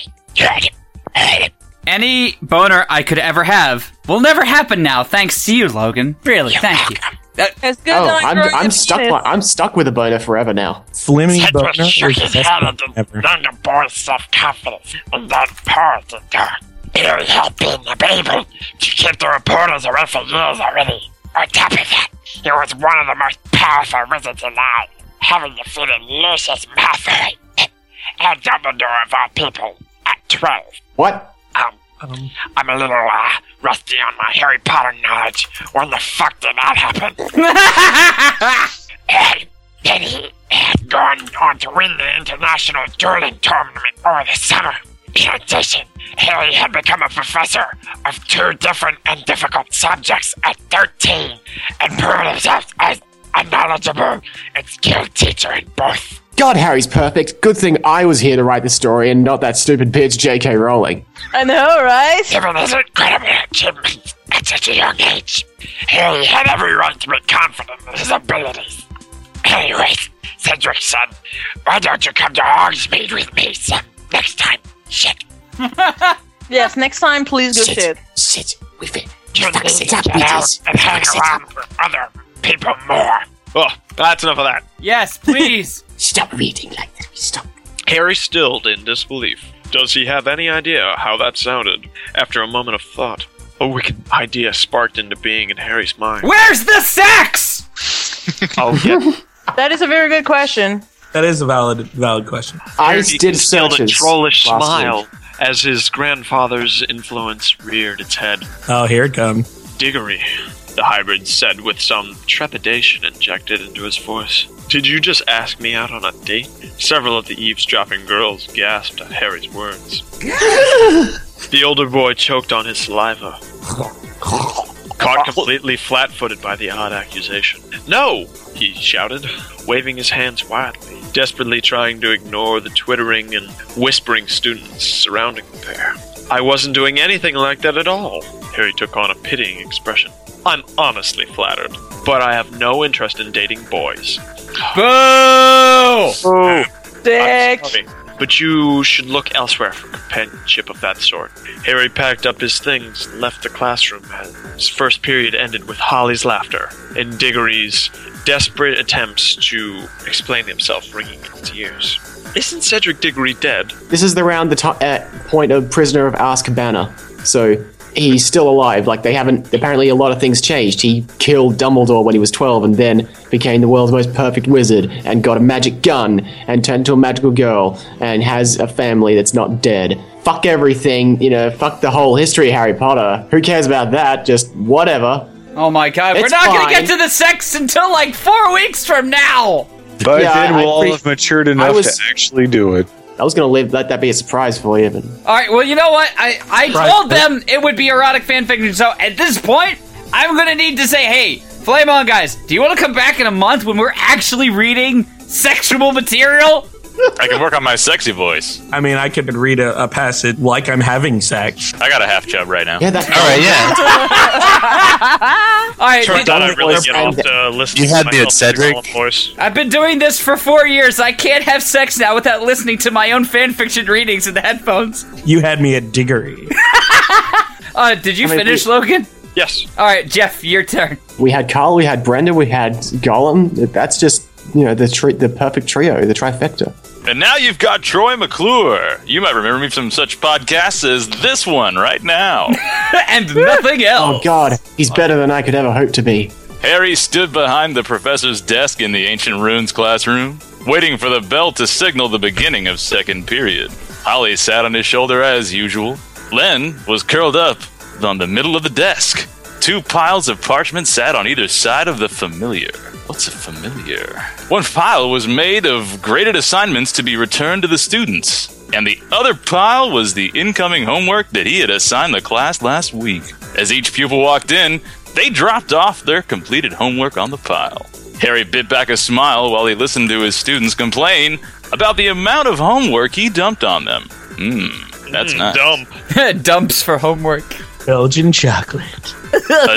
Any boner I could ever have will never happen now, thanks to you, Logan. Really, thank you. It's good Oh, that I'm stuck. I'm stuck with a boner forever now. Slimmy Cedric boner shook is his the best head thing at the ever. younger boy's self-confidence and then paused and thought. Harry had been able to keep the reporters away for years already. On top of that, he was one of the most powerful wizards alive, having defeated Lucius Malfoy and Dumbledore of all people at 12. What? I'm a little rusty on my Harry Potter knowledge. When the fuck did that happen? And then he had gone on to win the international dueling tournament over the summer. In addition, Harry had become a professor of 2 different and difficult subjects at 13 and proved himself as a knowledgeable and skilled teacher in both. God, Harry's perfect. Good thing I was here to write the story and not that stupid bitch J.K. Rowling. I know, right? Given his incredible achievements at such a young age, Harry had every right to be confident in his abilities. Anyways, Cedric said, why don't you come to Hogsmeade with me next time? Shit. Yes, next time, please go shit. Shit. You need to get out and hang around with other people more. Oh, that's enough of that. Yes, please. Stop reading like that. Stop. Harry stilled in disbelief. Does he have any idea how that sounded? After a moment of thought, a wicked idea sparked into being in Harry's mind. Where's the sex? Oh, yeah. That is a very good question. That is a valid question. Harry did concealed a searches trollish last smile week. as his grandfather's influence reared its head. Oh, here it comes. Diggory, the hybrid said with some trepidation injected into his voice. Did you just ask me out on a date? Several of the eavesdropping girls gasped at Harry's words. The older boy choked on his saliva, caught completely flat-footed by the odd accusation. No! He shouted, waving his hands wildly, desperately trying to ignore the twittering and whispering students surrounding the pair. I wasn't doing anything like that at all. Harry took on a pitying expression. I'm honestly flattered, but I have no interest in dating boys. Boo! Dick. Sorry, but you should look elsewhere for companionship of that sort. Harry packed up his things and left the classroom as his first period ended with Holly's laughter and Diggory's desperate attempts to explain himself ringing in his ears. Isn't Cedric Diggory dead? This is around the point of Prisoner of Azkaban. So he's still alive. Like, they haven't. Apparently, a lot of things changed. He killed Dumbledore when he was 12 and then became the world's most perfect wizard and got a magic gun and turned into a magical girl and has a family that's not dead. Fuck everything. Fuck the whole history of Harry Potter. Who cares about that? Just whatever. Oh my god, we're It's not gonna fine. get to the sex until like 4 weeks from now! By Yeah, then, we'll all I have matured enough to actually do it. I was going to let that be a surprise for you, but Alright, well, you know what? I Right. told them it would be erotic fanfiction, so at this point, I'm gonna need to say, hey, Flame On guys, do you want to come back in a month when we're actually reading sexual material? I can work on my sexy voice. I mean, I could read a passage like I'm having sex. I got a half chub right now. Yeah, that's all right. Yeah. Alright, I thought I'd really get off to listening to myself speak all in voice. I've been doing this for 4 years. I can't have sex now without listening to my own fanfiction readings in the headphones. You had me at Diggory. Did you finish, Logan? Yes. Alright, Jeff, your turn. we had Carl, we had Brenda, we had Gollum. That's just, the perfect trio, the trifecta. And now you've got Troy McClure. You might remember me from such podcasts as this one right now. And nothing else. Oh god, he's better than I could ever hope to be. Harry stood behind the professor's desk in the Ancient Runes classroom, waiting for the bell to signal the beginning of second period. Holly sat on his shoulder as usual. Len was curled up on the middle of the desk. 2 piles of parchment sat on either side of the familiar. What's a familiar? One pile was made of graded assignments to be returned to the students, and the other pile was the incoming homework that he had assigned the class last week. As each pupil walked in, they dropped off their completed homework on the pile. Harry bit back a smile while he listened to his students complain about the amount of homework he dumped on them. That's nice. Dump. Dumps for homework. Belgian chocolate. A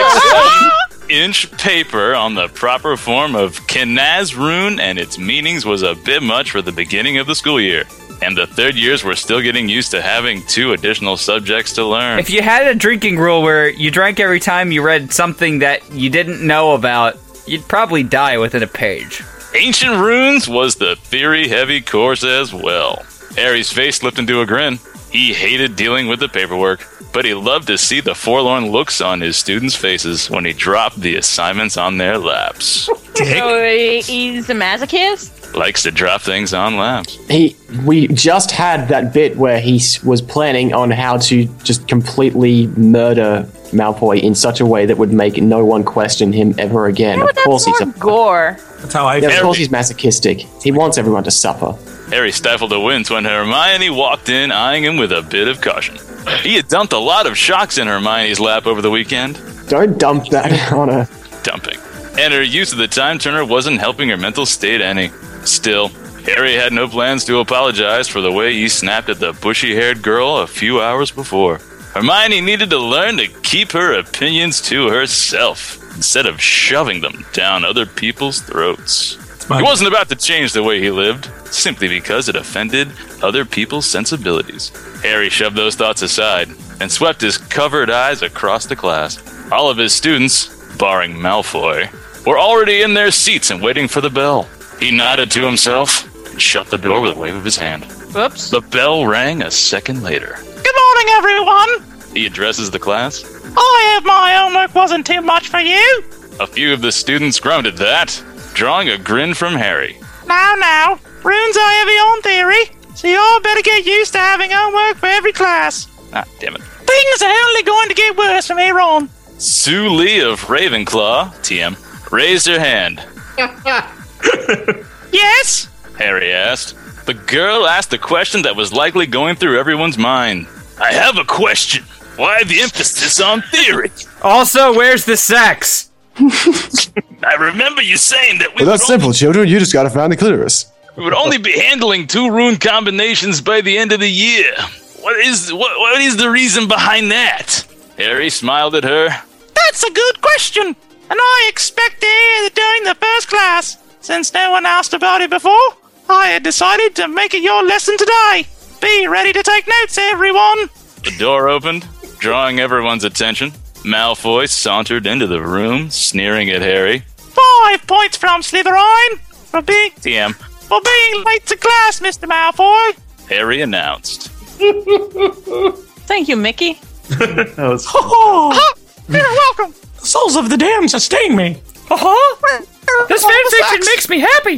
16-inch paper on the proper form of Kenaz rune and its meanings was a bit much for the beginning of the school year. And the third years were still getting used to having 2 additional subjects to learn. If you had a drinking rule where you drank every time you read something that you didn't know about, you'd probably die within a page. Ancient Runes was the theory-heavy course as well. Harry's face slipped into a grin. He hated dealing with the paperwork, but he loved to see the forlorn looks on his students' faces when he dropped the assignments on their laps. So he's a masochist? Likes to drop things on laps. We just had that bit where he was planning on how to just completely murder Malfoy in such a way that would make no one question him ever again. No, of course he's a gore. That's how I Yeah, feel. of course he's masochistic. He wants everyone to suffer. Harry stifled a wince when Hermione walked in, eyeing him with a bit of caution. He had dumped a lot of shocks in Hermione's lap over the weekend. Don't dump that on her. Dumping. And her use of the time turner wasn't helping her mental state any. Still, Harry had no plans to apologize for the way he snapped at the bushy-haired girl a few hours before. Hermione needed to learn to keep her opinions to herself instead of shoving them down other people's throats. He wasn't about to change the way he lived, simply because it offended other people's sensibilities. Harry shoved those thoughts aside and swept his covered eyes across the class. All of his students, barring Malfoy, were already in their seats and waiting for the bell. He nodded to himself and shut the door with a wave of his hand. Whoops. The bell rang a second later. Good morning, everyone. He addresses the class. I hope my homework wasn't too much for you. A few of the students grunted at that, drawing a grin from Harry. Now, runes are heavy on theory, so you all better get used to having homework for every class. Ah, damn it. Things are only going to get worse from here on. Sue Lee of Ravenclaw, TM, raised her hand. Yes? Harry asked. The girl asked a question that was likely going through everyone's mind. I have a question. Why the emphasis on theory? Also, where's the sex? I remember you saying that Well, that's simple, children. You just gotta find the clitoris. we would only be handling 2 rune combinations by the end of the year. What is the reason behind that? Harry smiled at her. That's a good question, and I expect to hear it during the first class. Since no one asked about it before, I had decided to make it your lesson today. Be ready to take notes, everyone. The door opened, drawing everyone's attention. Malfoy sauntered into the room, sneering at Harry. 5 points from Slytherin for being late to class, Mr. Malfoy. Harry announced. Thank you, Mickey. That was You're welcome. The souls of the damned sustain me. This fanfiction makes me happy.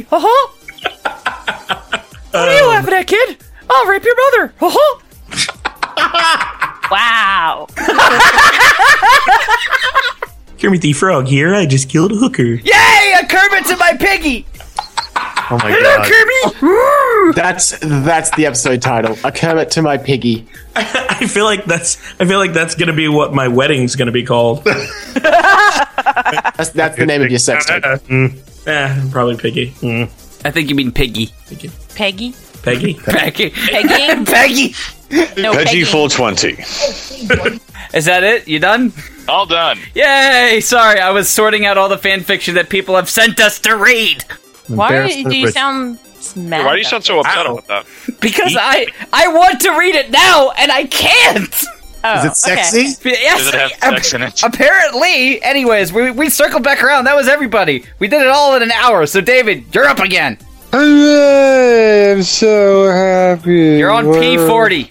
What are you laughing at, kid? I'll rape your mother. Wow. Kermit the Frog here. I just killed a hooker. Yay! A Kermit to my piggy. Oh my Hello, god. Kermit. That's the episode title. A Kermit to my piggy. I feel like that's gonna be what my wedding's gonna be called. That's the name of your sex tape. Probably Piggy. I think you mean piggy. Peggy? Peggy? Peggy. Peggy? Peggy. No, Peggy Peggy. full 20. Is that it? You done? All done. Yay! Sorry, I was sorting out all the fan fiction that people have sent us to read. Why do you sound mad? Why do you sound so upset about that? Because I want to read it now and I can't. Oh, Is it sexy? Yes, Does it have sex in it? apparently. Anyways, we circled back around. That was everybody. We did it all in an hour. So David, you're up again. I'm so happy. You're on P40.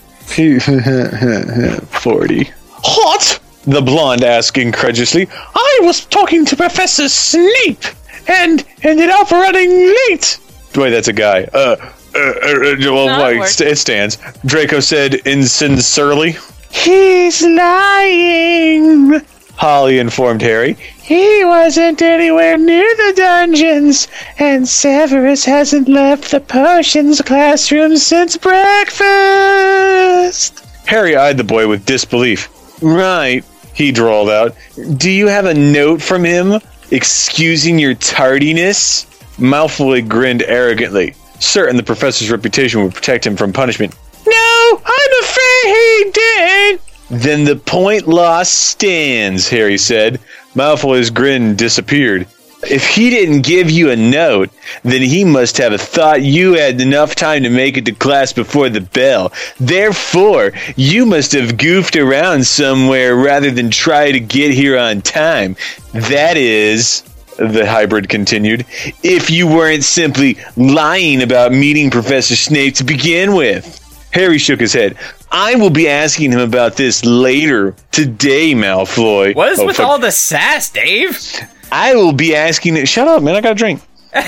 40. What? The blonde asked incredulously. I was talking to Professor Snape and ended up running late. Wait, that's a guy. Well, wait, it stands. Draco said insincerely. He's lying, Holly informed Harry. He wasn't anywhere near the dungeons, and Severus hasn't left the potions classroom since breakfast. Harry eyed the boy with disbelief. Right, he drawled out. Do you have a note from him excusing your tardiness? Malfoy grinned arrogantly, certain the professor's reputation would protect him from punishment. No, I'm afraid he did. Then the point lost stands, Harry said. Malfoy's grin disappeared. If he didn't give you a note, then he must have thought you had enough time to make it to class before the bell. Therefore, you must have goofed around somewhere rather than try to get here on time. That is, the hybrid continued, if you weren't simply lying about meeting Professor Snape to begin with. Harry shook his head. I will be asking him about this later today, Malfoy. What is with all the sass, Dave? I will be asking... Shut up, man. I got a drink.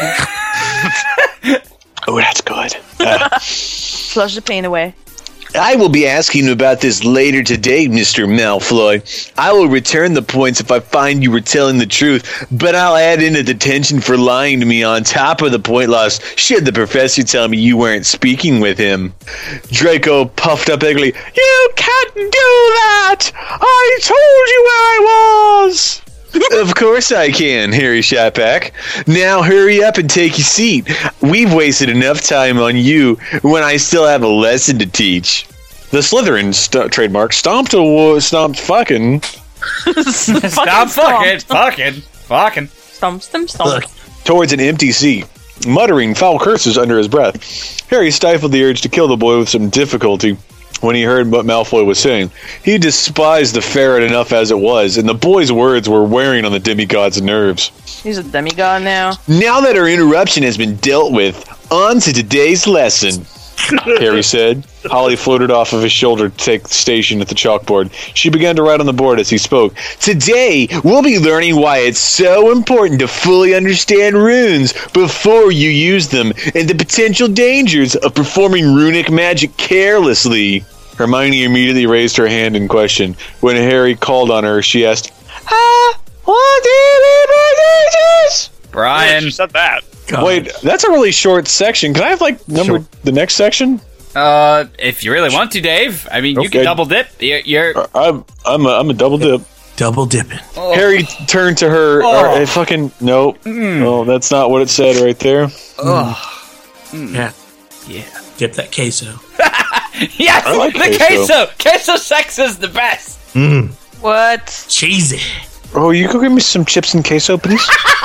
Oh, that's good. Flush the pain away. I will be asking you about this later today, Mr. Malfoy. I will return the points if I find you were telling the truth, but I'll add in a detention for lying to me on top of the point loss should the professor tell me you weren't speaking with him. Draco puffed up angrily. You can't do that! I told you where I was! Of course I can, Harry shot back. Now hurry up and take your seat. We've wasted enough time on you when I still have a lesson to teach. The Slytherin trademark stomped fucking. Stop fucking. Stomp. Towards an empty seat, muttering foul curses under his breath. Harry stifled the urge to kill the boy with some difficulty when he heard what Malfoy was saying. He despised the ferret enough as it was, and the boy's words were wearing on the demigod's nerves. He's a demigod now. Now that our interruption has been dealt with, on to today's lesson, Harry said. Holly floated off of his shoulder to take station at the chalkboard. She began to write on the board as he spoke. Today, we'll be learning why it's so important to fully understand runes before you use them, and the potential dangers of performing runic magic carelessly. Hermione immediately raised her hand in question. When Harry called on her, she asked, what do you mean by this? Brian. She said that. God. Wait, that's a really short section. Can I have the next section? If you really want to, Dave. I mean, you can double dip. I'm a double dip. Double dipping. Oh. Harry turned to her. No. Oh, that's not what it said right there. Yeah. Dip that queso. Yes, I like the queso. Queso sex is the best. What? Cheesy. Oh, you go get me some chips and queso, please.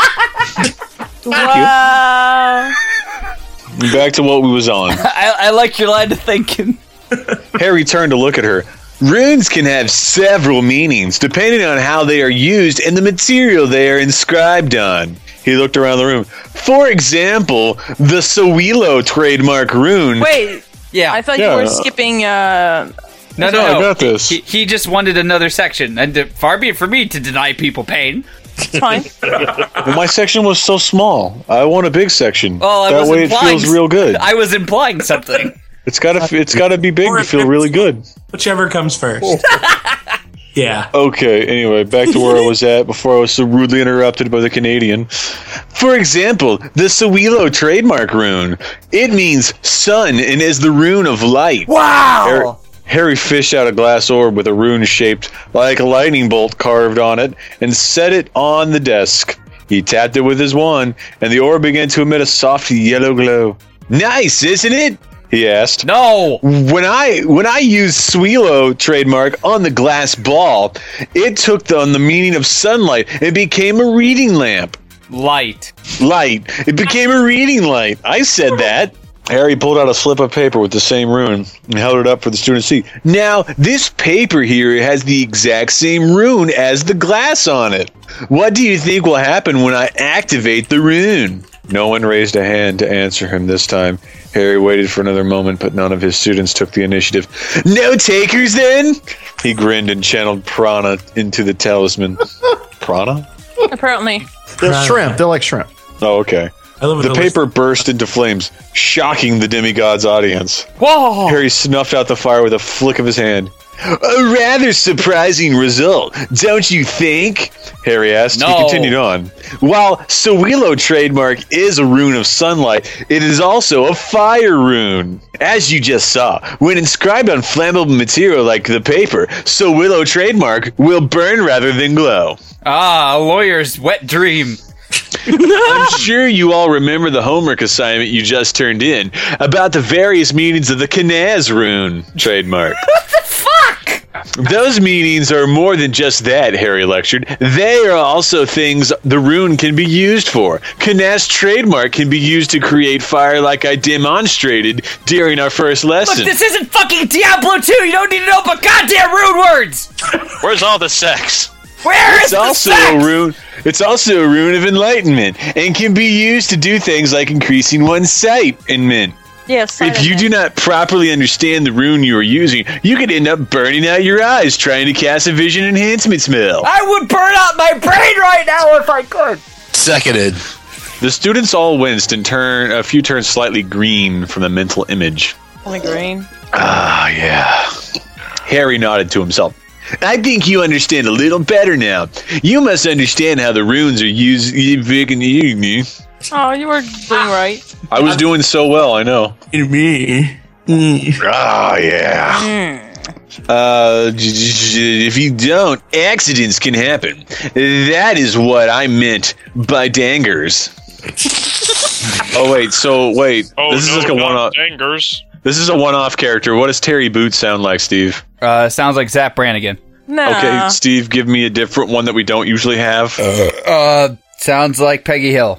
Wow. Back to what we was on. I like your line of thinking. Harry turned to look at her. Runes can have several meanings, depending on how they are used and the material they are inscribed on. He looked around the room. For example, the Sowilo trademark rune. Wait. Yeah. I thought you were skipping. No. I got this. He just wanted another section, and far be it for me to deny people pain. It's fine. Well, my section was so small. I want a big section. Well, that way it feels real good. I was implying something. It's gotta be big to feel really good. Whichever comes first. Yeah. Okay, anyway, back to where I was at before I was so rudely interrupted by the Canadian. For example, the Sowilo trademark rune. It means sun and is the rune of light. Wow! Harry fished out a glass orb with a rune shaped like a lightning bolt carved on it and set it on the desk. He tapped it with his wand, and the orb began to emit a soft yellow glow. Nice, isn't it? He asked. No. When I used Sowilo trademark on the glass ball, it took on the meaning of sunlight and became a reading lamp. Light. It became a reading light. I said that. Harry pulled out a slip of paper with the same rune and held it up for the student to see. Now, this paper here has the exact same rune as the glass on it. What do you think will happen when I activate the rune? No one raised a hand to answer him this time. Harry waited for another moment, but none of his students took the initiative. No takers, then? He grinned and channeled prana into the talisman. Prana? Apparently. They're shrimp. They're like shrimp. Oh, okay. The paper burst into flames, shocking the demigod's audience. Whoa! Harry snuffed out the fire with a flick of his hand. A rather surprising result, don't you think? Harry asked. No. He continued on. While Sowilo trademark is a rune of sunlight, it is also a fire rune. As you just saw, when inscribed on flammable material like the paper, Sowilo trademark will burn rather than glow. Ah, a lawyer's wet dream. I'm sure you all remember the homework assignment you just turned in about the various meanings of the Knaz rune trademark. What the fuck? Those meanings are more than just that, Harry lectured. They are also things the rune can be used for. Knaz trademark can be used to create fire like I demonstrated during our first lesson. Look, this isn't fucking Diablo 2. You don't need to know but goddamn rune words. Where's all the sex? Where is the sex? It's also a rune of enlightenment and can be used to do things like increasing one's sight in mint. Yes. If you do not properly understand the rune you are using, you could end up burning out your eyes trying to cast a vision enhancement spell. I would burn out my brain right now if I could. Seconded. The students all winced and a few turned slightly green from the mental image. Only green. Ah, yeah. Harry nodded to himself. I think you understand a little better now. You must understand how the runes are used. Oh, you were doing right. I was doing so well, I know. Me. Ah, yeah. If you don't, accidents can happen. That is what I meant by dangers. This is like a one-off. Dangers. This is a one-off character. What does Terry Boots sound like, Steve? Sounds like Zap Brannigan. No. Okay, Steve, give me a different one that we don't usually have. Sounds like Peggy Hill.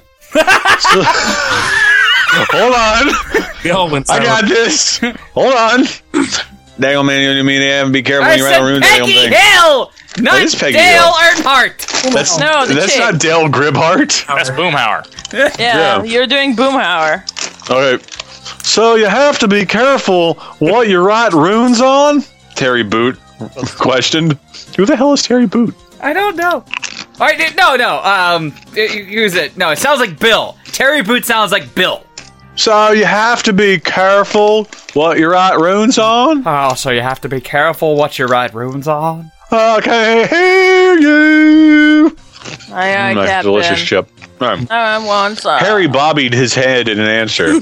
Hold on. I got this. Hold on. Dale, man, you mean to be careful when you're around a room. Peggy Hill! Not That is Peggy Dale Hill. Earnhardt! That's chick. not Dale Gribhart. That's Boomhauer. Yeah, you're doing Boomhauer. Okay. So you have to be careful what you write runes on? Terry Boot questioned. Who the hell is Terry Boot? I don't know. All right, no. Who's it? No, it sounds like Bill. Terry Boot sounds like Bill. So you have to be careful what you write runes on? Oh, so you have to be careful what you write runes on? I can't hear you. Aye, Nice, Captain. delicious chip. All right. I want some. Harry bobbied his head in an answer.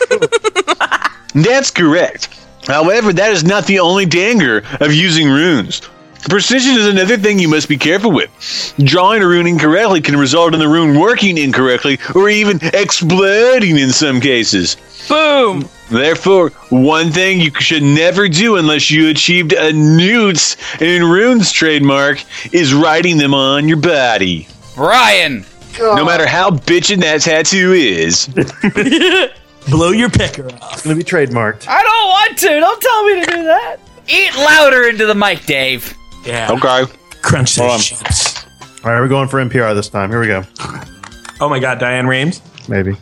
That's correct. However, that is not the only danger of using runes. Precision is another thing you must be careful with. Drawing a rune incorrectly can result in the rune working incorrectly or even exploding in some cases. Boom! Therefore, one thing you should never do unless you achieved a newts in runes trademark is writing them on your body. Brian! No matter how bitchin' that tattoo is. Blow your pecker off. It's going to be trademarked. I don't want to. Don't tell me to do that. Eat louder into the mic, Dave. Yeah. Okay. Crunch those chips. All right, we're going for NPR this time. Here we go. Oh my God, Diane Rames? Maybe.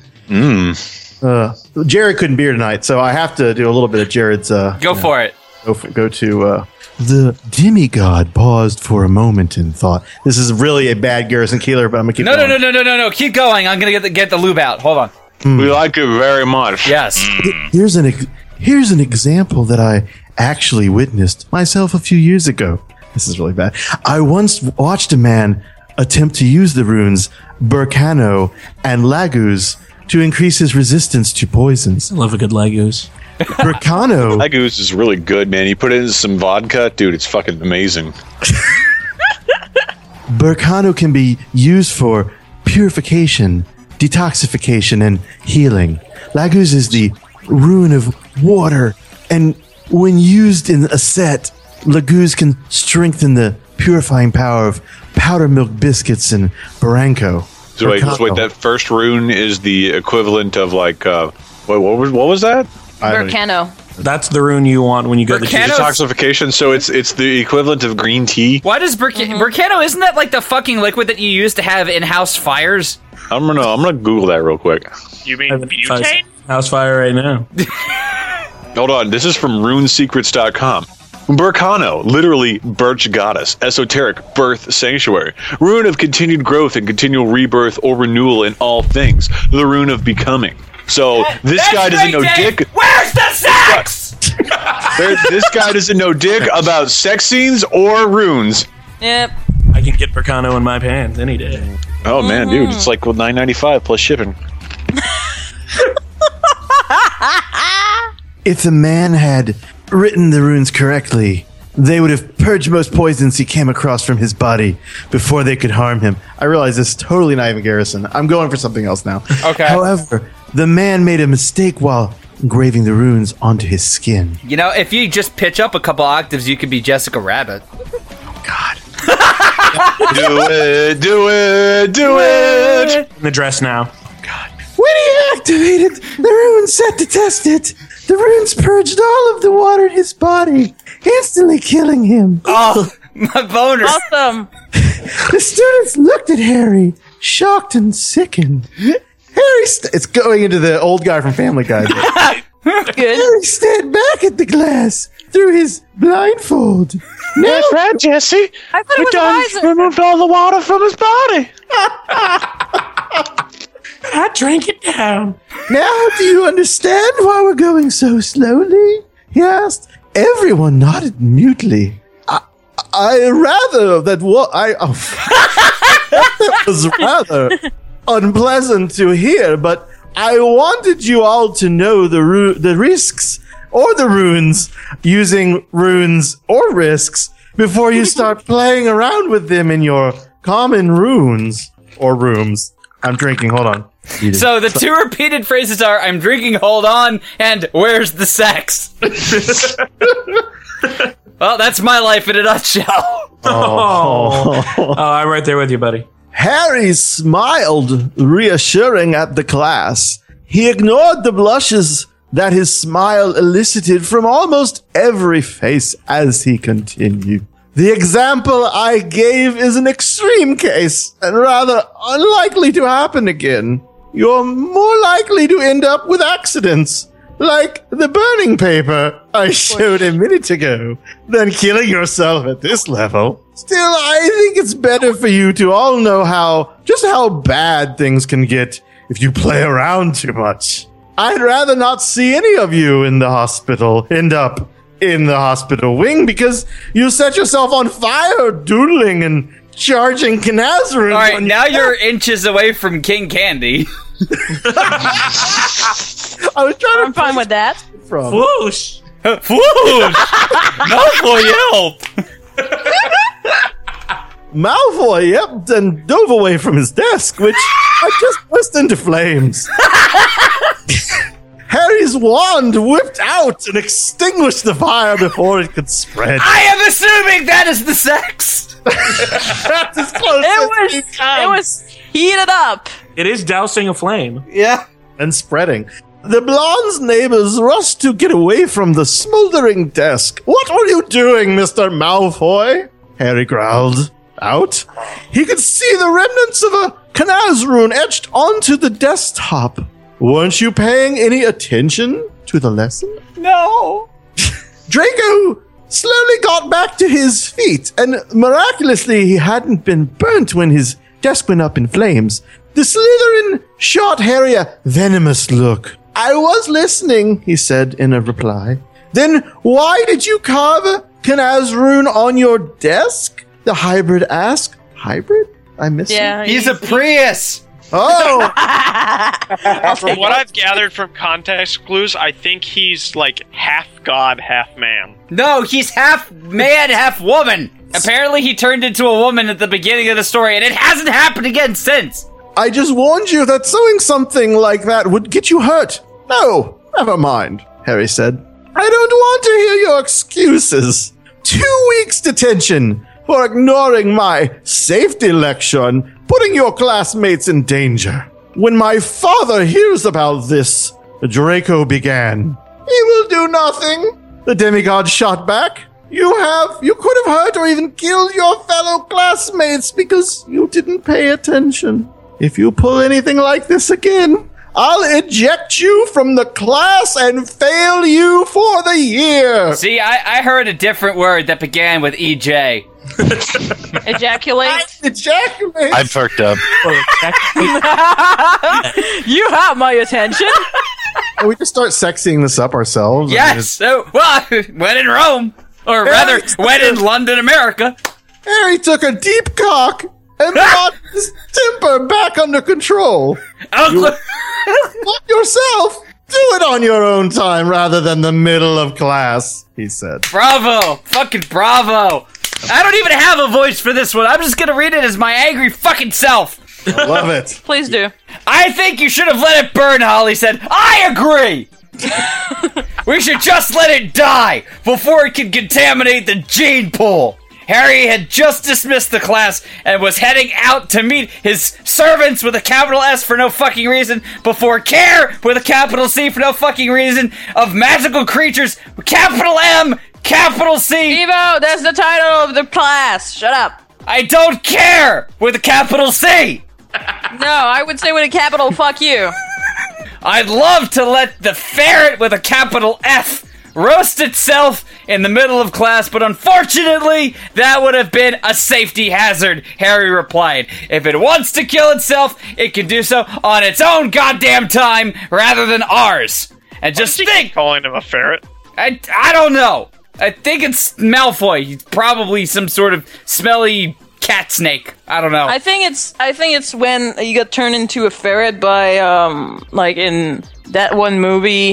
Jared couldn't be here tonight, so I have to do a little bit of Jared's. Go for it. Go to. The demigod paused for a moment in thought. This is really a bad Garrison Keillor, but I'm gonna keep going. No. Keep going. I'm gonna get the lube out. Hold on. We like it very much. Yes. Here's an example that I actually witnessed myself a few years ago. This is really bad. I once watched a man attempt to use the runes Burkano and Laguz to increase his resistance to poisons. I love a good Laguz. Burkano. Laguz is really good, man. You put it in some vodka, dude, it's fucking amazing. Burkano can be used for purification, detoxification, and healing. Laguz is the rune of water, and when used in a set, Laguz can strengthen the purifying power of powder milk biscuits and Barranco. So wait, that first rune is the equivalent of like, what was that? Burkano. That's the rune you want when you go to the detoxification. So it's the equivalent of green tea. Why does Burkano? Isn't that like the fucking liquid that you use to have in-house fires? I'm gonna Google that real quick. You mean butane? House fire right now. Hold on, this is from runesecrets.com. Burkano, literally birch goddess, esoteric birth sanctuary, rune of continued growth and continual rebirth or renewal in all things, the rune of becoming. So this guy doesn't know dick. Where's the sex? This guy doesn't know dick about sex scenes or runes. Yep. I can get Burkano in my pants any day. Oh man, dude, it's like $9.95 plus shipping. If the man had written the runes correctly, they would have purged most poisons he came across from his body before they could harm him. I realize this is totally not even Garrison. I'm going for something else now. Okay. However, the man made a mistake while engraving the runes onto his skin. You know, if you just pitch up a couple octaves, you could be Jessica Rabbit. Do it! In the dress now. When he activated the rune set to test it, the runes purged all of the water in his body, instantly killing him. Oh, my boner. Awesome. The students looked at Harry, shocked and sickened. It's going into the old guy from Family Guy. Good. Harry stared back at the glass through his blindfold. That's right, Jesse. I thought it was Liza. Removed all the water from his body. I drank it down. Now do you understand why we're going so slowly? He asked. Everyone nodded mutely. I rather that what that was rather unpleasant to hear, but I wanted you all to know the risks or the runes, using runes or risks before you start playing around with them in your common runes or rooms. I'm drinking. Hold on. So the two repeated phrases are, I'm drinking, hold on, and where's the sex? Well, that's my life in a nutshell. I'm right there with you, buddy. Harry smiled, reassuring at the class. He ignored the blushes that his smile elicited from almost every face as he continued. The example I gave is an extreme case and rather unlikely to happen again. You're more likely to end up with accidents, like the burning paper I showed a minute ago, than killing yourself at this level. Still, I think it's better for you to all know how bad things can get if you play around too much. I'd rather not see any of you end up in the hospital wing because you set yourself on fire doodling and charging Knazarun. All right, now you're inches away from King Candy. I was trying I'm fine with that. From. Whoosh! Whoosh! Malfoy yelp! Malfoy yelped and dove away from his desk, which I just burst into flames. Harry's wand whipped out and extinguished the fire before it could spread. I am assuming that is the sex! That's as close It was heated up. It is dousing a flame. Yeah. And spreading. The blonde's neighbors rushed to get away from the smoldering desk. What were you doing, Mr. Malfoy? Harry growled out. He could see the remnants of a Knazarun etched onto the desktop. Weren't you paying any attention to the lesson? No. Draco slowly got back to his feet, and miraculously he hadn't been burnt when his desk went up in flames. The Slytherin shot Harry a venomous look. I was listening, he said in a reply. Then why did you carve a Knazarun on your desk? The hybrid asked. Hybrid? I missed Yeah, He's a Prius! Oh! From what I've gathered from context clues, I think he's like half god, half man. No, he's half man, half woman! Apparently he turned into a woman at the beginning of the story, and it hasn't happened again since! I just warned you that sewing something like that would get you hurt. No, never mind, Harry said. I don't want to hear your excuses. 2 weeks detention for ignoring my safety lecture and putting your classmates in danger. When my father hears about this, Draco began. He will do nothing, the demigod shot back. You could have hurt or even killed your fellow classmates because you didn't pay attention. If you pull anything like this again, I'll eject you from the class and fail you for the year. See, I heard a different word that began with EJ. Ejaculate. Ejaculate. I perked up. You have my attention. We just start sexing this up ourselves. Yes! So, well, when in Rome. Or rather, when in London, America. Harry took a deep cock and brought his temper back under control. Not yourself. Do it on your own time rather than the middle of class, he said. Bravo! Fucking bravo! I don't even have a voice for this one. I'm just gonna read it as my angry fucking self. I love it. Please do. I think you should have let it burn, Holly said. I agree! We should just let it die before it can contaminate the gene pool. Harry had just dismissed the class and was heading out to meet his servants with a capital S for no fucking reason, before care with a capital C for no fucking reason, of magical creatures with capital M, capital C. Evo, that's the title of the class. Shut up. I don't care with a capital C. No, I would say with a capital fuck you. I'd love to let the ferret with a capital F roast itself in the middle of class, but unfortunately, that would have been a safety hazard, Harry replied. If it wants to kill itself, it can do so on its own goddamn time rather than ours. And just think... calling him a ferret? I don't know. I think it's Malfoy. He's probably some sort of smelly cat snake. I don't know. I think it's when you got turned into a ferret by like in that one movie.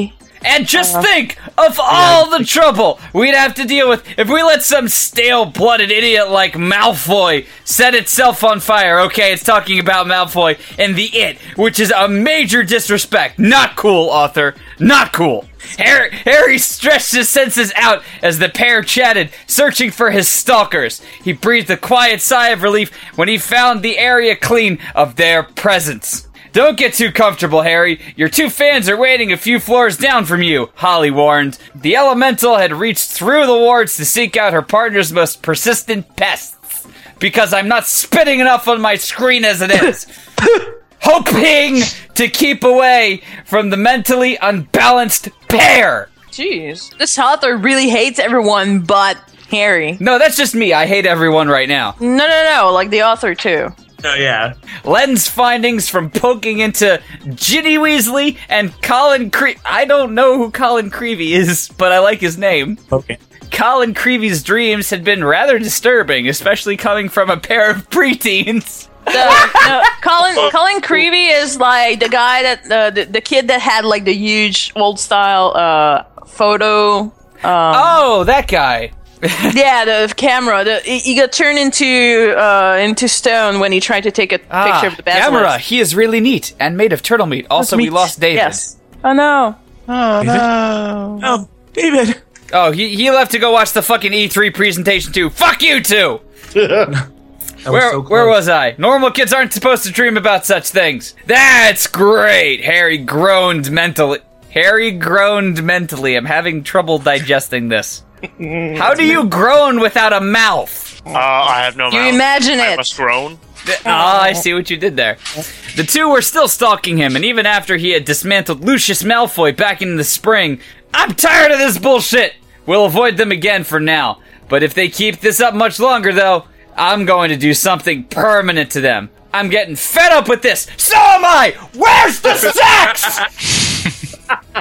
And just think of all the trouble we'd have to deal with if we let some stale-blooded idiot like Malfoy set itself on fire. Okay, it's talking about Malfoy and the It, which is a major disrespect. Not cool, author. Not cool. Harry stretched his senses out as the pair chatted, searching for his stalkers. He breathed a quiet sigh of relief when he found the area clean of their presence. Don't get too comfortable, Harry. Your two fans are waiting a few floors down from you, Holly warned. The elemental had reached through the wards to seek out her partner's most persistent pests. Because I'm not spitting enough on my screen as it is. Hoping to keep away from the mentally unbalanced pair. Jeez. This author really hates everyone but Harry. No, that's just me. I hate everyone right now. No. Like the author, too. Oh, yeah. Len's findings from poking into Ginny Weasley and Colin Creevey. I don't know who Colin Creevey is, but I like his name. Okay. Colin Creevey's dreams had been rather disturbing, especially coming from a pair of preteens. Colin Creevey is like the guy that the kid that had like the huge old style photo. Oh, that guy. Yeah, the camera. He got turned into stone when he tried to take a picture of the basilisk. Camera. He is really neat and made of turtle meat. Also, we lost David. Yes. Oh no. Oh no. Oh, David. Oh, he left to go watch the fucking E3 presentation too. Fuck you two. Where was I? Normal kids aren't supposed to dream about such things. That's great. Harry groaned mentally. I'm having trouble digesting this. How do you groan without a mouth? I have no mouth. You imagine I it. must groan. I see what you did there. The two were still stalking him, and even after he had dismantled Lucius Malfoy back in the spring, I'm tired of this bullshit! We'll avoid them again for now. But if they keep this up much longer, though, I'm going to do something permanent to them. I'm getting fed up with this. So am I! Where's the sex?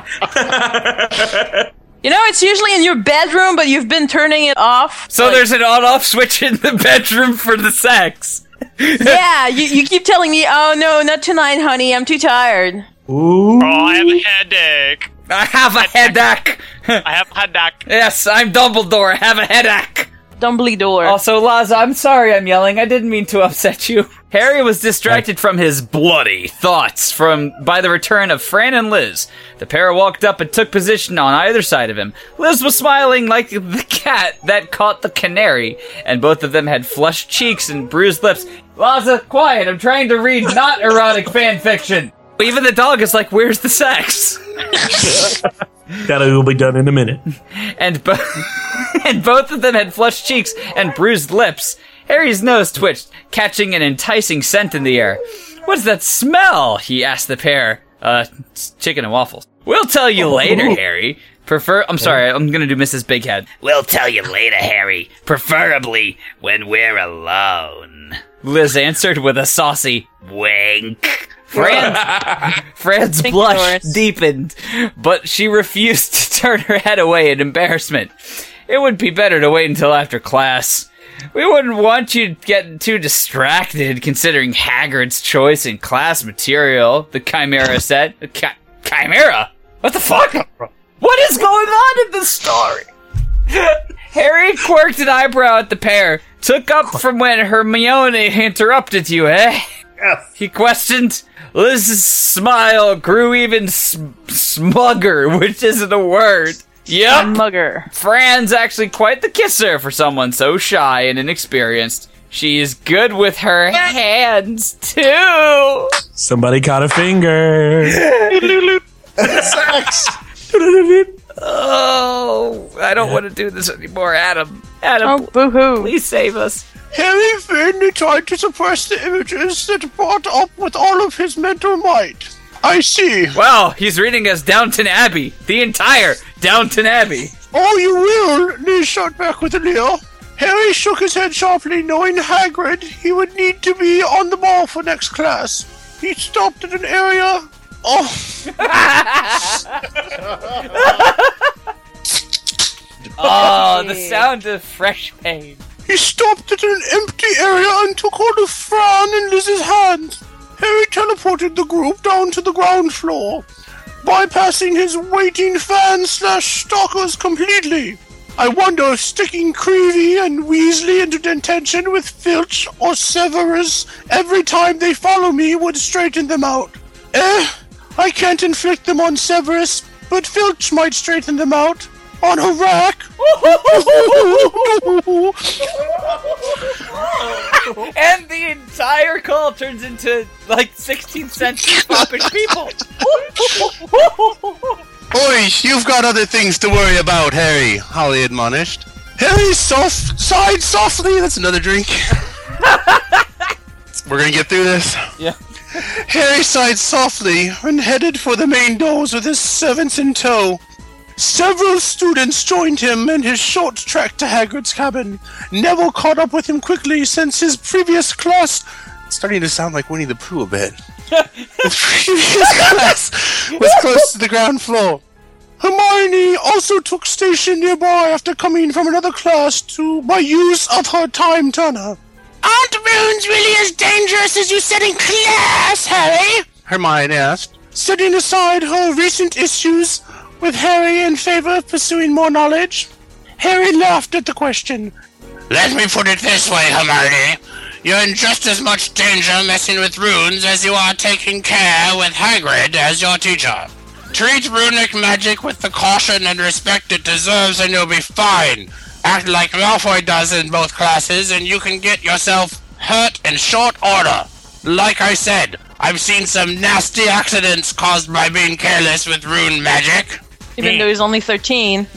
You know, it's usually in your bedroom, but you've been turning it off. So there's an on-off switch in the bedroom for the sex. Yeah, you keep telling me, oh no, not tonight, honey, I'm too tired. Ooh. Oh, I have a headache. I have a headache. I have a headache. Yes, I'm Dumbledore. I have a headache. Dumbledore. Also, Laza, I'm sorry I'm yelling. I didn't mean to upset you. Harry was distracted from his bloody thoughts by the return of Fran and Liz. The pair walked up and took position on either side of him. Liz was smiling like the cat that caught the canary, and both of them had flushed cheeks and bruised lips. Laza, quiet. I'm trying to read not erotic fan fiction. Even the dog is like, where's the sex? That will be done in a minute. And both of them had flushed cheeks and bruised lips. Harry's nose twitched, catching an enticing scent in the air. What's that smell? He asked the pair. It's chicken and waffles. We'll tell you later, Harry. I'm sorry, I'm gonna do Mrs. Bighead. We'll tell you later, Harry. Preferably when we're alone. Liz answered with a saucy wink. Fran's blush deepened, but she refused to turn her head away in embarrassment. It would be better to wait until after class. We wouldn't want you getting too distracted considering Hagrid's choice in class material, the Chimera said. Chimera? What the fuck? What is going on in this story? Harry quirked an eyebrow at the pair. Took up from when Hermione interrupted you, eh? Yes. He questioned. Liz's smile grew even smugger, which isn't a word. Yep. Smugger. Fran's actually quite the kisser for someone so shy and inexperienced. She is good with her hands, too. Somebody caught a finger. Sex. Oh, I don't want to do this anymore, Adam. Oh, boo-hoo. Please save us. Harry Finn tried to suppress the images that brought up with all of his mental might. I see. Wow, he's reading us Downton Abbey. The entire Downton Abbey. Oh, you will, Liz shot back with a leer. Harry shook his head sharply, knowing Hagrid he would need to be on the ball for next class. He stopped at an area... Oh. Oh, the sound of fresh pain. He stopped at an empty area and took hold of Fran and Liz's hands. Harry teleported the group down to the ground floor. bypassing his waiting fans/stalkers completely. I wonder if sticking Creevy and Weasley into detention with Filch or Severus every time they follow me would straighten them out. I can't inflict them on Severus, but Filch might straighten them out. On a rack. And the entire call turns into, like, 16th century foppish people. Oi, you've got other things to worry about, Harry, Holly admonished. Harry sighed softly. That's another drink. We're gonna get through this. Yeah. Harry sighed softly and headed for the main doors with his servants in tow. Several students joined him in his short trek to Hagrid's cabin. Neville caught up with him quickly since his previous class... It's starting to sound like Winnie the Pooh a bit. His previous class was close to the ground floor. Hermione also took station nearby after coming from another class by use of her time turner. Aren't runes really as dangerous as you said in class, Harry? Hermione asked, setting aside her recent issues with Harry in favor of pursuing more knowledge. Harry laughed at the question. Let me put it this way, Hermione. You're in just as much danger messing with runes as you are taking care with Hagrid as your teacher. Treat runic magic with the caution and respect it deserves and you'll be fine. Act like Malfoy does in both classes and you can get yourself hurt in short order. Like I said, I've seen some nasty accidents caused by being careless with rune magic. Even though he's only 13.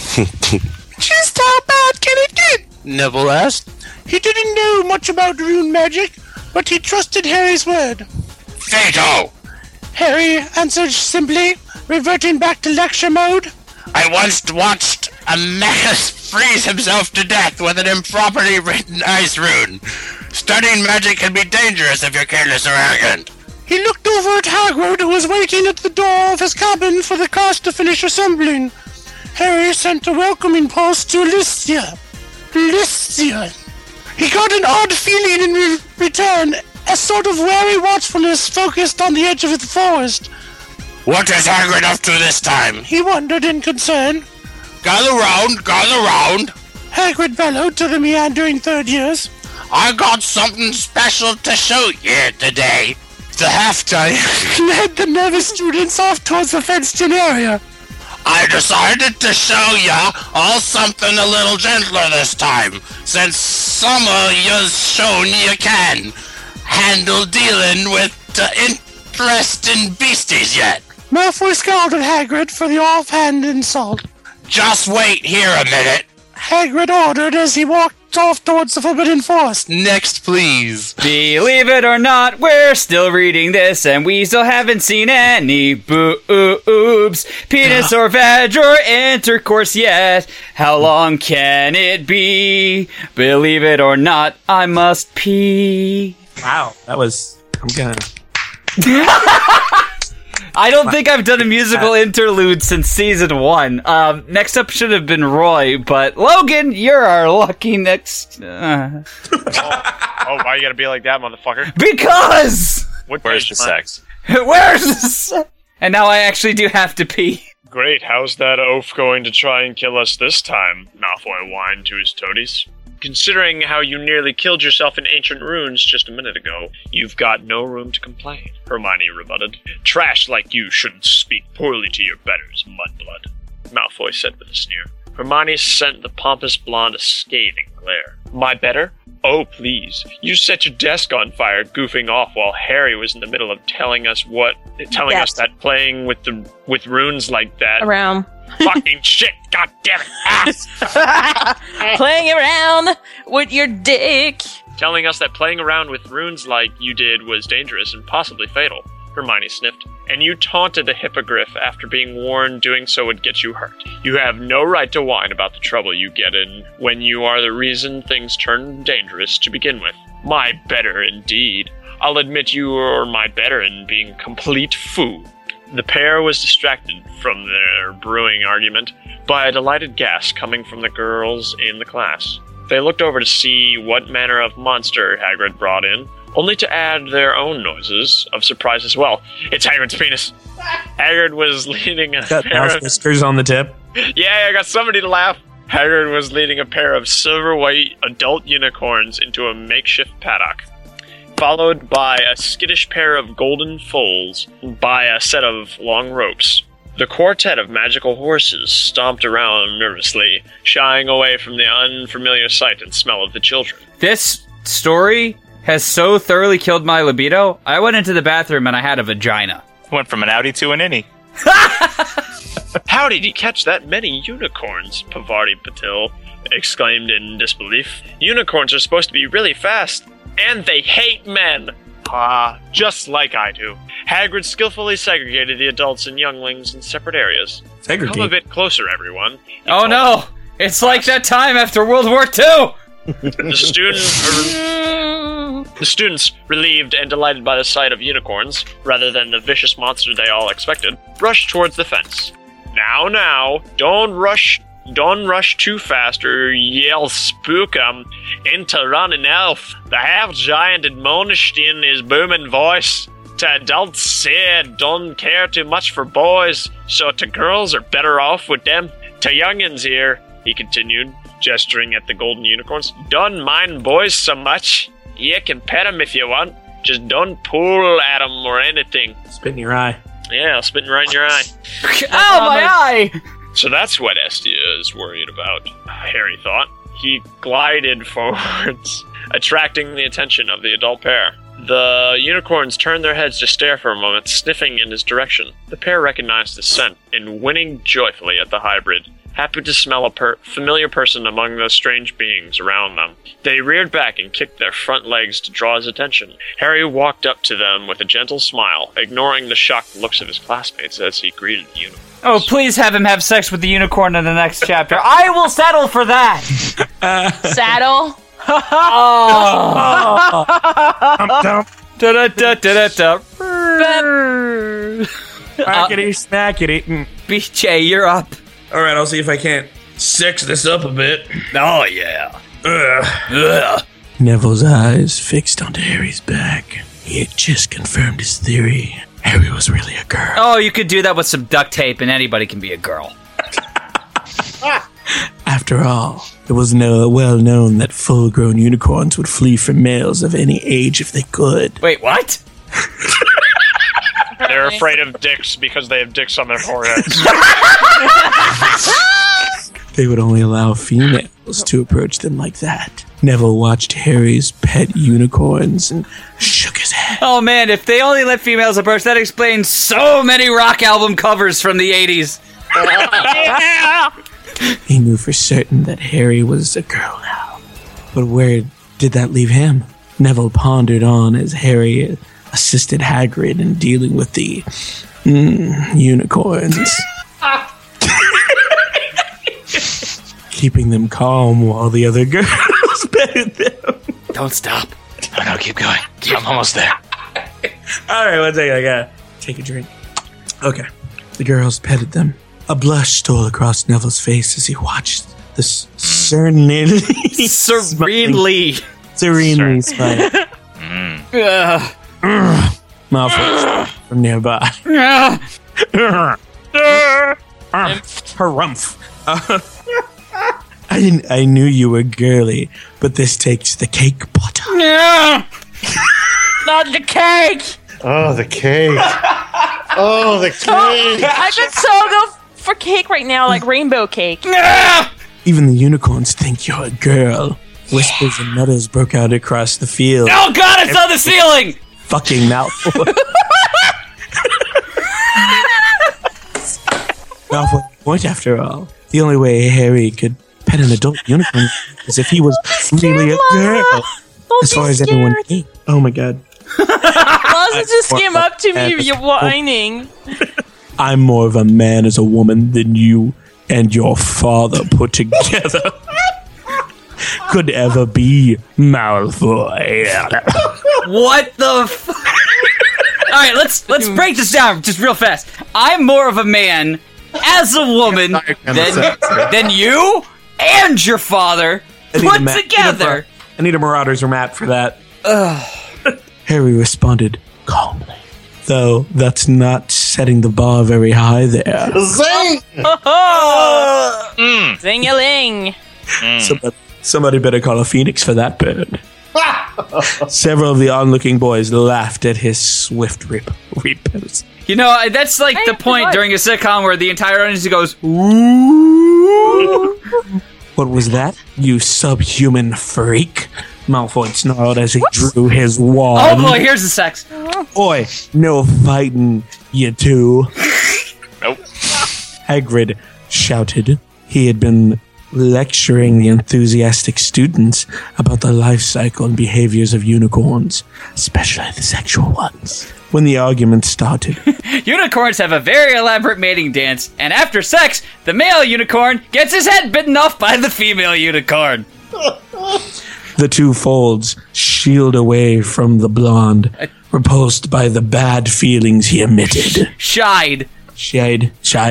Just how bad can it get? Neville asked. He didn't know much about rune magic, but he trusted Harry's word. Fatal! Harry answered simply, reverting back to lecture mode. I once watched a Mechas freeze himself to death with an improperly written ice rune. Studying magic can be dangerous if you're careless or arrogant. He looked over at Hagrid, who was waiting at the door of his cabin for the class to finish assembling. Harry sent a welcoming pulse to Alicia. Alicia. He got an odd feeling in return, a sort of wary watchfulness focused on the edge of the forest. What is Hagrid up to this time? He wondered in concern. Gather round, Hagrid bellowed to the meandering third years. I got something special to show you today. The half-giant led the nervous students off towards the fenced-in area. I decided to show ya all something a little gentler this time, since some of you's shown you can handle dealing with the interesting beasties yet. Malfoy scowled at Hagrid for the offhand insult. Just wait here a minute. Hagrid ordered as he walked off towards the Forbidden Forest. Next, please. Believe it or not, we're still reading this, and we still haven't seen any boobs, penis or vag or intercourse yet. How long can it be? Believe it or not, I must pee. Wow, that was... I'm gonna... I don't think I've done a musical interlude since season 1. Next up should have been Roy, but Logan, you're our lucky next... Oh, why you gotta be like that, motherfucker? Because! Where's the sex? Where's the sex? And now I actually do have to pee. Great, how's that oaf going to try and kill us this time? Malfoy whined to his toadies. Considering how you nearly killed yourself in ancient runes just a minute ago, you've got no room to complain, Hermione rebutted. Trash like you shouldn't speak poorly to your betters, mudblood, Malfoy said with a sneer. Hermione sent the pompous blonde a scathing glare. My better? Oh, please. You set your desk on fire, goofing off while Harry was in the middle of telling us that playing with runes like that... Around. Fucking shit, god damn it. Playing around with your dick. Telling us that playing around with runes like you did was dangerous and possibly fatal, Hermione sniffed. And you taunted the hippogriff after being warned doing so would get you hurt. You have no right to whine about the trouble you get in when you are the reason things turn dangerous to begin with. My better indeed. I'll admit you are my better in being complete fool. The pair was distracted from their brewing argument by a delighted gasp coming from the girls in the class. They looked over to see what manner of monster Hagrid brought in, only to add their own noises of surprise as well. It's Hagrid's penis. Hagrid was leading a Got pair mouse of... whiskers on the tip. Yeah, I got somebody to laugh. Hagrid was leading a pair of silver-white adult unicorns into a makeshift paddock, followed by a skittish pair of golden foals by a set of long ropes. The quartet of magical horses stomped around nervously, shying away from the unfamiliar sight and smell of the children. This story has so thoroughly killed my libido, I went into the bathroom and I had a vagina. Went from an outie to an innie. How did he catch that many unicorns? Pavarti Patil exclaimed in disbelief. Unicorns are supposed to be really fast, and they hate men. Just like I do. Hagrid skillfully segregated the adults and younglings in separate areas. Segregate? Come a bit closer, everyone. Oh no! It's like that time after World War II! The students, relieved and delighted by the sight of unicorns, rather than the vicious monster they all expected, rushed towards the fence. Now, don't rush too fast or you'll spook 'em into running off. The half-giant admonished in his booming voice. To adults said don't care too much for boys, so to girls are better off with them. To youngins here, he continued, gesturing at the golden unicorns, don't mind boys so much. You can pet 'em if you want. Just don't pull at 'em or anything. Spit in your eye. Yeah, I'll spit right in your eye. Ow, my eye! So that's what Estia is worried about, Harry thought. He glided forwards, attracting the attention of the adult pair. The unicorns turned their heads to stare for a moment, sniffing in his direction. The pair recognized the scent and whinnied joyfully at the hybrid, happy to smell a familiar person among the strange beings around them. They reared back and kicked their front legs to draw his attention. Harry walked up to them with a gentle smile, ignoring the shocked looks of his classmates as he greeted the unicorn. Oh, please have him have sex with the unicorn in the next chapter. I will settle for that! Saddle? Smackety, smackety. BJ, you're up. Alright, I'll see if I can't sex this up a bit. Oh, yeah. Neville's eyes fixed onto Harry's back. He had just confirmed his theory. Harry was really a girl. Oh, you could do that with some duct tape and anybody can be a girl. After all, it was well known that full-grown unicorns would flee from males of any age if they could. Wait, what? They're afraid of dicks because they have dicks on their foreheads. They would only allow females to approach them like that. Neville watched Harry's pet unicorns and shook his head. Oh man, if they only let females approach, that explains so many rock album covers from the 80s. He knew for certain that Harry was a girl now. But where did that leave him? Neville pondered on as Harry assisted Hagrid in dealing with the unicorns. Keeping them calm while the other girls petted them. Don't stop. Oh no, keep going. I'm almost there. Alright, one second, I gotta take a drink. Okay. The girls petted them. A blush stole across Neville's face as he watched this serenely smiling malfunction from nearby. Harumph. I knew you were girly, but this takes the cake, Potter. Not the cake! Oh, the cake. Oh, the cake. I could so go for cake right now, like rainbow cake. Even the unicorns think you're a girl. Whispers and mutters broke out across the field. Oh god, it's on the ceiling! Fucking Malfoy. Malfoy point after all. The only way Harry could pet an adult unicorn is if he was really a girl. As far as everyone knew. Oh my god. Lawson just came up to me, you're whining. I'm more of a man as a woman than you and your father put together could ever be, Malfoy. What the Alright, let's break this down just real fast. I'm more of a man as a woman than you and your father put together. I need a Marauders or map for that. Harry responded calmly. Though that's not setting the bar very high there. Zing! Zing-a-ling. Somebody better call a phoenix for that bird. Several of the onlooking boys laughed at his swift repose. You know, that's like the point during a sitcom where the entire audience goes, ooh. What was that, you subhuman freak? Malfoy snarled as he drew his wand. Oh boy, here's the sex. Boy, no fighting, you two. Nope. Hagrid shouted. He had been lecturing the enthusiastic students about the life cycle and behaviors of unicorns, especially the sexual ones. When the argument started, unicorns have a very elaborate mating dance, and after sex, the male unicorn gets his head bitten off by the female unicorn. The two folds shield away from the blonde, repulsed by the bad feelings he emitted. Shied. Shied.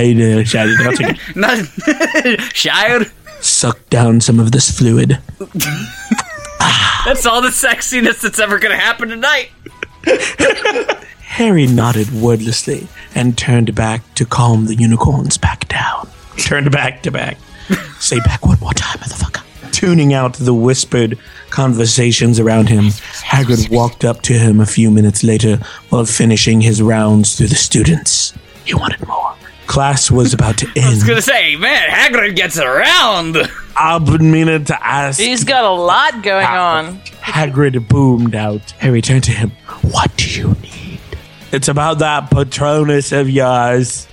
Shied. Sucked down some of this fluid. That's all the sexiness that's ever going to happen tonight. Harry nodded wordlessly and turned back to calm the unicorns back down. Turned back to back. Say back one more time, motherfucker. Tuning out the whispered conversations around him, Hagrid walked up to him a few minutes later while finishing his rounds through the students. He wanted more. Class was about to end. I was going to say, man, Hagrid gets around. I've been meaning to ask. He's got a lot going on. Hagrid boomed out. Harry turned to him. What do you need? It's about that Patronus of yours.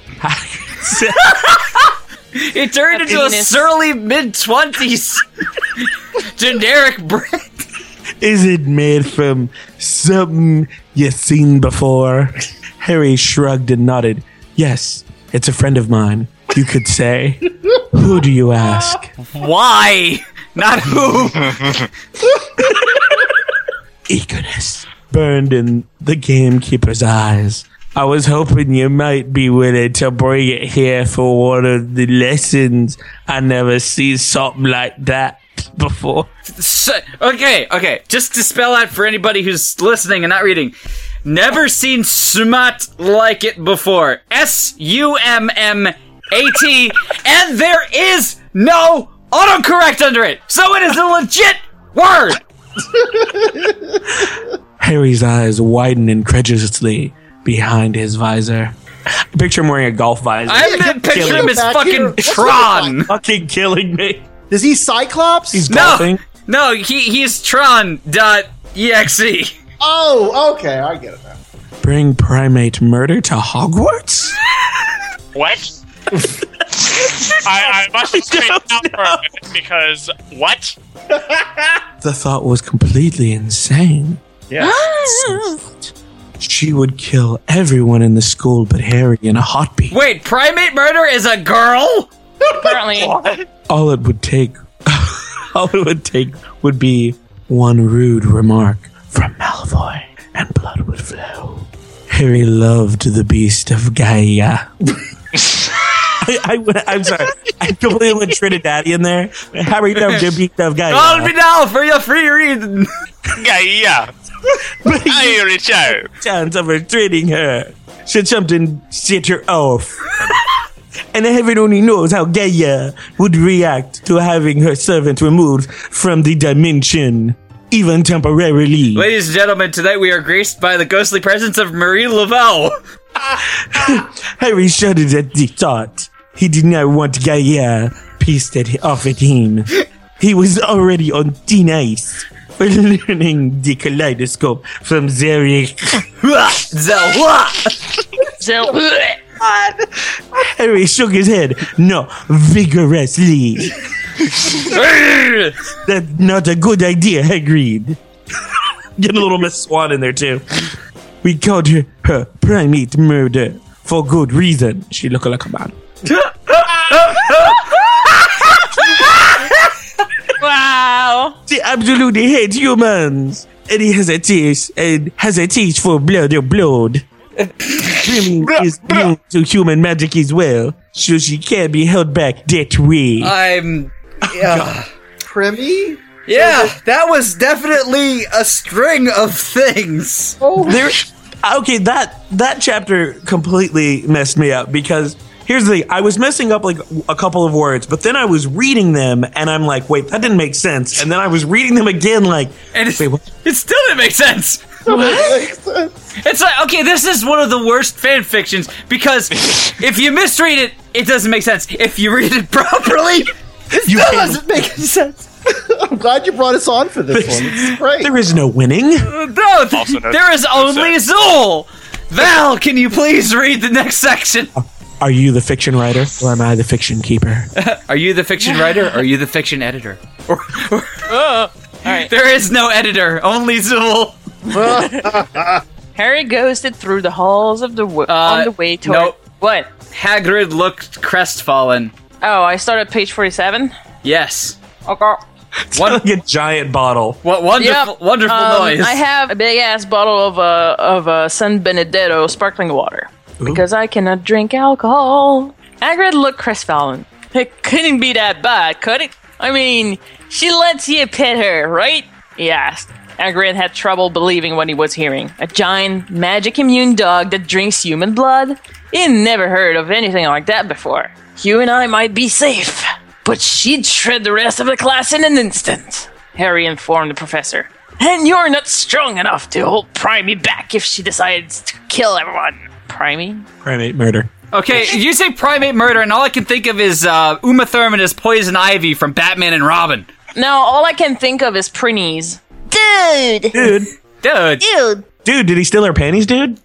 He turned into a surly mid-20s generic brand. Is it made from something you've seen before? Harry shrugged and nodded. Yes, it's a friend of mine, you could say. Who do you ask? Why? Not who. Eagerness burned in the gamekeeper's eyes. I was hoping you might be willing to bring it here for one of the lessons. I never seen something like that before. Okay. Just to spell out for anybody who's listening and not reading. Never seen smut like it before. SUMMAT, and there is no autocorrect under it. So it is a legit word. Harry's eyes widened incredulously behind his visor. Picture him wearing a golf visor. I'm picturing him as fucking Tron. Fucking killing me. Is he Cyclops? He's golfing. No, he's Tron.exe. Oh, okay, I get it now. Bring primate murder to Hogwarts? What? I must straighten out for a minute because what? The thought was completely insane. Yeah. She would kill everyone in the school but Harry in a heartbeat. Wait, primate murder is a girl? Apparently. All it would take would be one rude remark from Malfoy, and blood would flow. Harry loved the beast of Gaia. I'm sorry. I completely went Trinidadian there. Harry loved the beast of Gaia. Call me now for your free reading. Gaia. Hey, Richard. Chance of retreating her. Should something set her off. And heaven only knows how Gaia would react to having her servant removed from the dimension, even temporarily. Ladies and gentlemen, tonight we are graced by the ghostly presence of Marie Laveau. Harry shuddered at the thought. He did not want Gaia pissed off at him. He was already on thin ice for learning the kaleidoscope from Zeri. Harry shook his head. No, vigorously. That's not a good idea, Hagrid. Get a little Miss Swan in there, too. We called her primate murder for good reason. She looked like a man. Wow. She absolutely hates humans. And he hesitates for blood or blood. Remy is immune to human magic as well, so she can't be held back that way. I'm... Primy? Yeah, that was definitely a string of things. Okay, that chapter completely messed me up because here's the thing. I was messing up like a couple of words, but then I was reading them and I'm like, wait, that didn't make sense. And then I was reading them again like, and wait, what? It still didn't make sense. It's like, okay, this is one of the worst fan fictions because if you misread it, it doesn't make sense. If you read it properly, it still doesn't make sense. I'm glad you brought us on for this one. It's great. There is no winning. No, there is only Zool. Val, can you please read the next section? Are you the fiction writer or am I the fiction keeper? Are you the fiction writer or are you the fiction editor? All right. There is no editor, only Zool. Harry ghosted through the halls of on the way toward... Nope. What? Hagrid looked crestfallen. Oh, I started page 47? Yes. Okay. Like a giant bottle. What wonderful noise. I have a big-ass bottle of San Benedetto sparkling water. Ooh. Because I cannot drink alcohol. Hagrid looked crestfallen. It couldn't be that bad, could it? I mean, she lets you pet her, right? He asked. Hagrid had trouble believing what he was hearing. A giant, magic-immune dog that drinks human blood? He'd never heard of anything like that before. You and I might be safe, but she'd shred the rest of the class in an instant, Harry informed the professor. And you're not strong enough to hold Primey back if she decides to kill everyone. Primey? Primate murder. Okay, you say primate murder, and all I can think of is Uma Thurman as Poison Ivy from Batman and Robin. No, all I can think of is Prinnies. Dude! Dude, did he steal her panties, dude?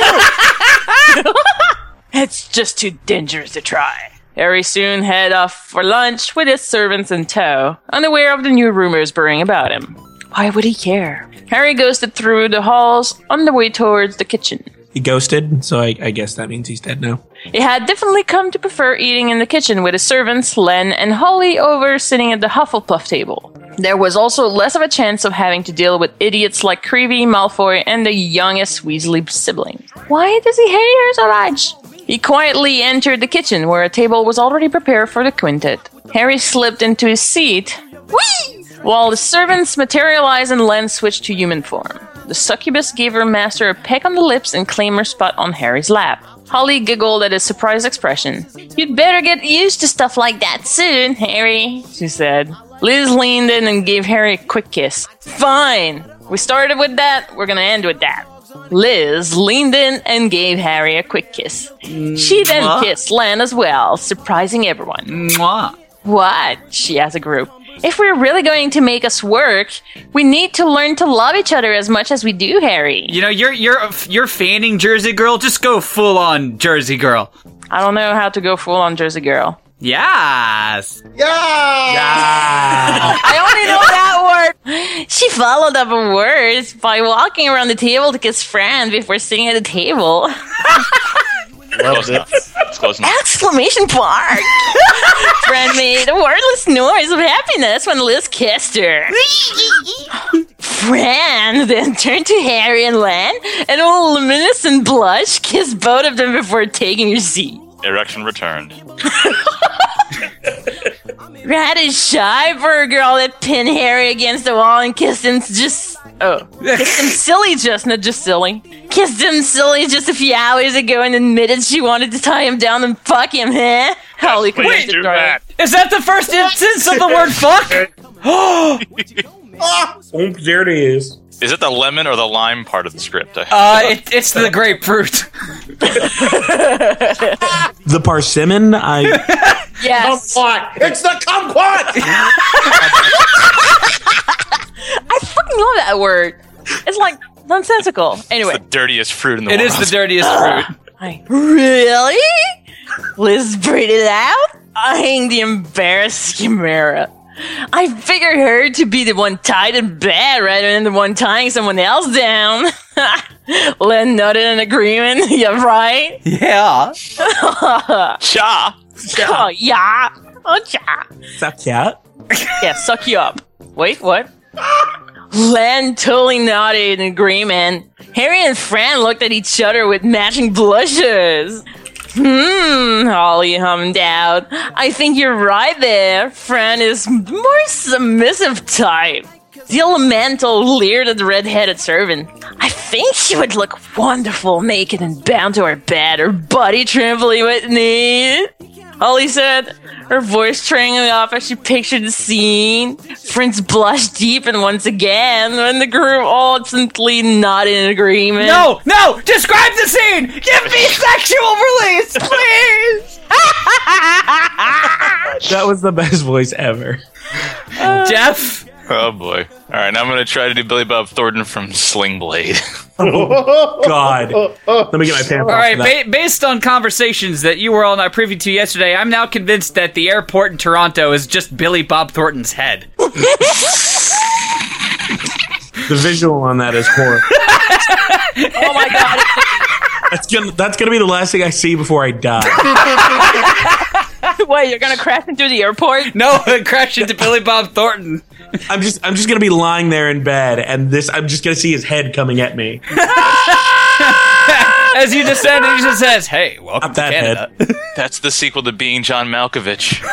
It's just too dangerous to try. Harry soon headed off for lunch with his servants in tow, unaware of the new rumors brewing about him. Why would he care? Harry ghosted through the halls on the way towards the kitchen. He ghosted, so I guess that means he's dead now. He had definitely come to prefer eating in the kitchen with his servants, Len and Holly, over sitting at the Hufflepuff table. There was also less of a chance of having to deal with idiots like Creevy, Malfoy, and the youngest Weasley sibling. Why does he hate her so much? He quietly entered the kitchen, where a table was already prepared for the quintet. Harry slipped into his seat, whee! While the servants materialized and Len switched to human form. The succubus gave her master a peck on the lips and claimed her spot on Harry's lap. Holly giggled at his surprised expression. You'd better get used to stuff like that soon, Harry, she said. Liz leaned in and gave Harry a quick kiss. Fine. We started with that, we're gonna end with that. Liz leaned in and gave Harry a quick kiss. She then kissed Len as well, surprising everyone. Mwah. What? She asked the group. If we're really going to make us work, we need to learn to love each other as much as we do, Harry. You know, you're fanning Jersey Girl. Just go full on Jersey Girl. I don't know how to go full on Jersey Girl. Yes. I only know that word. She followed up her words by walking around the table to kiss Fran before sitting at the table. Close enough. It's close enough. Exclamation mark! Fran made a wordless noise of happiness when Liz kissed her. Fran then turned to Harry and Len, and with a luminescent blush, kissed both of them before taking her seat. Erection returned. Rather shy for a girl that pinned Harry against the wall and kissed him kissed him silly Kissed him silly just a few hours ago and admitted she wanted to tie him down and fuck him, huh? Holly Wait, is that the first instance of the word fuck? There it is. Is it the lemon or the lime part of the script? It's the grapefruit. The persimmon? Yes. Kumquat. It's the kumquat! I fucking love that word. It's like nonsensical. Anyway. It's the dirtiest fruit in the world. It is the dirtiest fruit. Really? Liz breathed out, eyeing the embarrassed Chimera. I figured her to be the one tied in bed rather than the one tying someone else down. Len nodded in agreement. Yeah, right? Yeah. Cha. Oh, yeah. Oh, cha. Suck you up? Yeah, suck you up. Wait, what? Len totally nodded in agreement. Harry and Fran looked at each other with matching blushes. Holly hummed out. I think you're right there. Fran is more submissive type. The elemental leered at the red-headed servant. I think she would look wonderful naked and bound to her bed, her body trembling with need. Holly said, her voice trailing off as she pictured the scene. Friends blushed deep and once again when the group all instantly nodded in agreement. No! Describe the scene! Give me sexual release, please! That was the best voice ever. Jeff? Oh boy. Alright, now I'm gonna try to do Billy Bob Thornton from Sling Blade. Oh, God. Let me get my pants off. All right, based on conversations that you were all not privy to yesterday, I'm now convinced that the airport in Toronto is just Billy Bob Thornton's head. The visual on that is horrible. Oh my God. That's gonna be the last thing I see before I die. Wait, you're gonna crash into the airport? No, crash into Billy Bob Thornton. I'm just gonna be lying there in bed, and I'm just gonna see his head coming at me. As you descend, he just says, "Hey, welcome to Canada." That's the sequel to Being John Malkovich.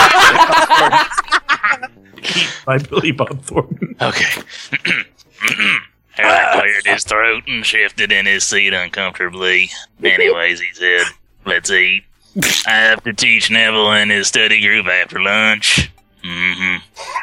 By Billy Bob Thornton. Okay. Harry cleared his throat and shifted in his seat uncomfortably. Anyways, he said, let's eat. I have to teach Neville and his study group after lunch. Are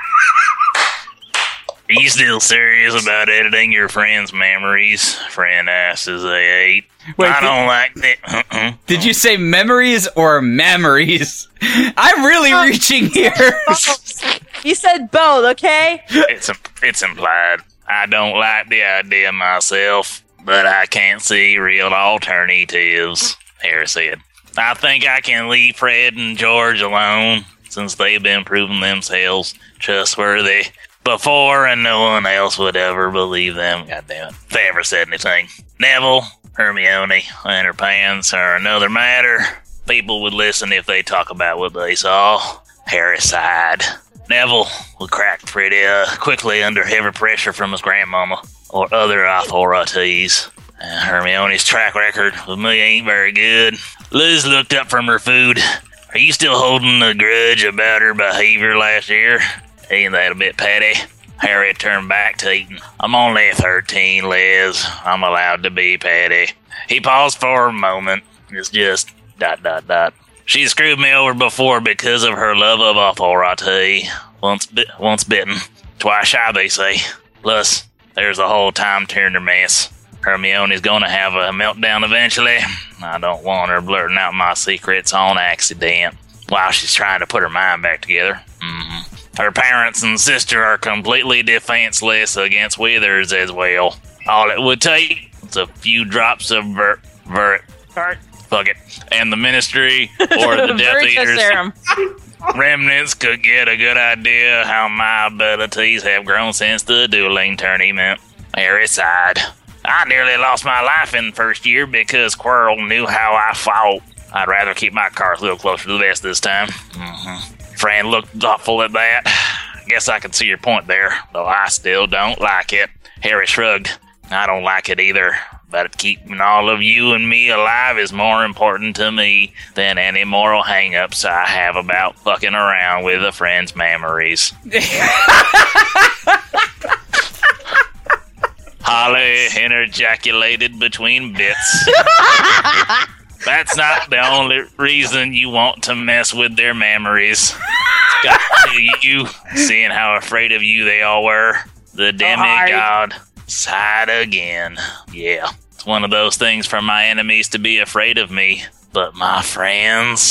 you still serious about editing your friend's memories? Friend asked as they ate. Wait, I don't like that. Did you say memories or memories? I'm really reaching here. You said both, okay? It's implied. I don't like the idea myself, but I can't see real alternatives, Harry said. I think I can leave Fred and George alone, since they've been proving themselves trustworthy before and no one else would ever believe them. Goddamn it. If they ever said anything. Neville, Hermione, and her pants are another matter. People would listen if they talk about what they saw. Harry sighed. Neville would crack pretty quickly under heavy pressure from his grandmama or other authorities. Hermione's track record with me ain't very good. Liz looked up from her food. Are you still holding a grudge about her behavior last year? Ain't that a bit petty? Harry turned back to eating. I'm only 13, Liz. I'm allowed to be petty. He paused for a moment. It's just ... She screwed me over before because of her love of authority. Once bitten, twice shy, they say. Plus, there's a whole time turner mess. Hermione's gonna have a meltdown eventually. I don't want her blurting out my secrets on accident while she's trying to put her mind back together. Her parents and sister are completely defenseless against Withers as well. All it would take is a few drops of fuck it. And the Ministry or the Death Eaters remnants could get a good idea how my abilities have grown since the dueling tournament. Harry sighed. I nearly lost my life in the first year because Quirrell knew how I fought. I'd rather keep my cards a little closer to the vest this time. Fran looked thoughtful at that. Guess I can see your point there, though I still don't like it. Harry shrugged. I don't like it either. But keeping all of you and me alive is more important to me than any moral hang-ups I have about fucking around with a friend's memories. Holly interjaculated between bits. That's not the only reason you want to mess with their memories. Got to you, seeing how afraid of you they all were. The demigod sighed again. Yeah, it's one of those things for my enemies to be afraid of me. But my friends... ...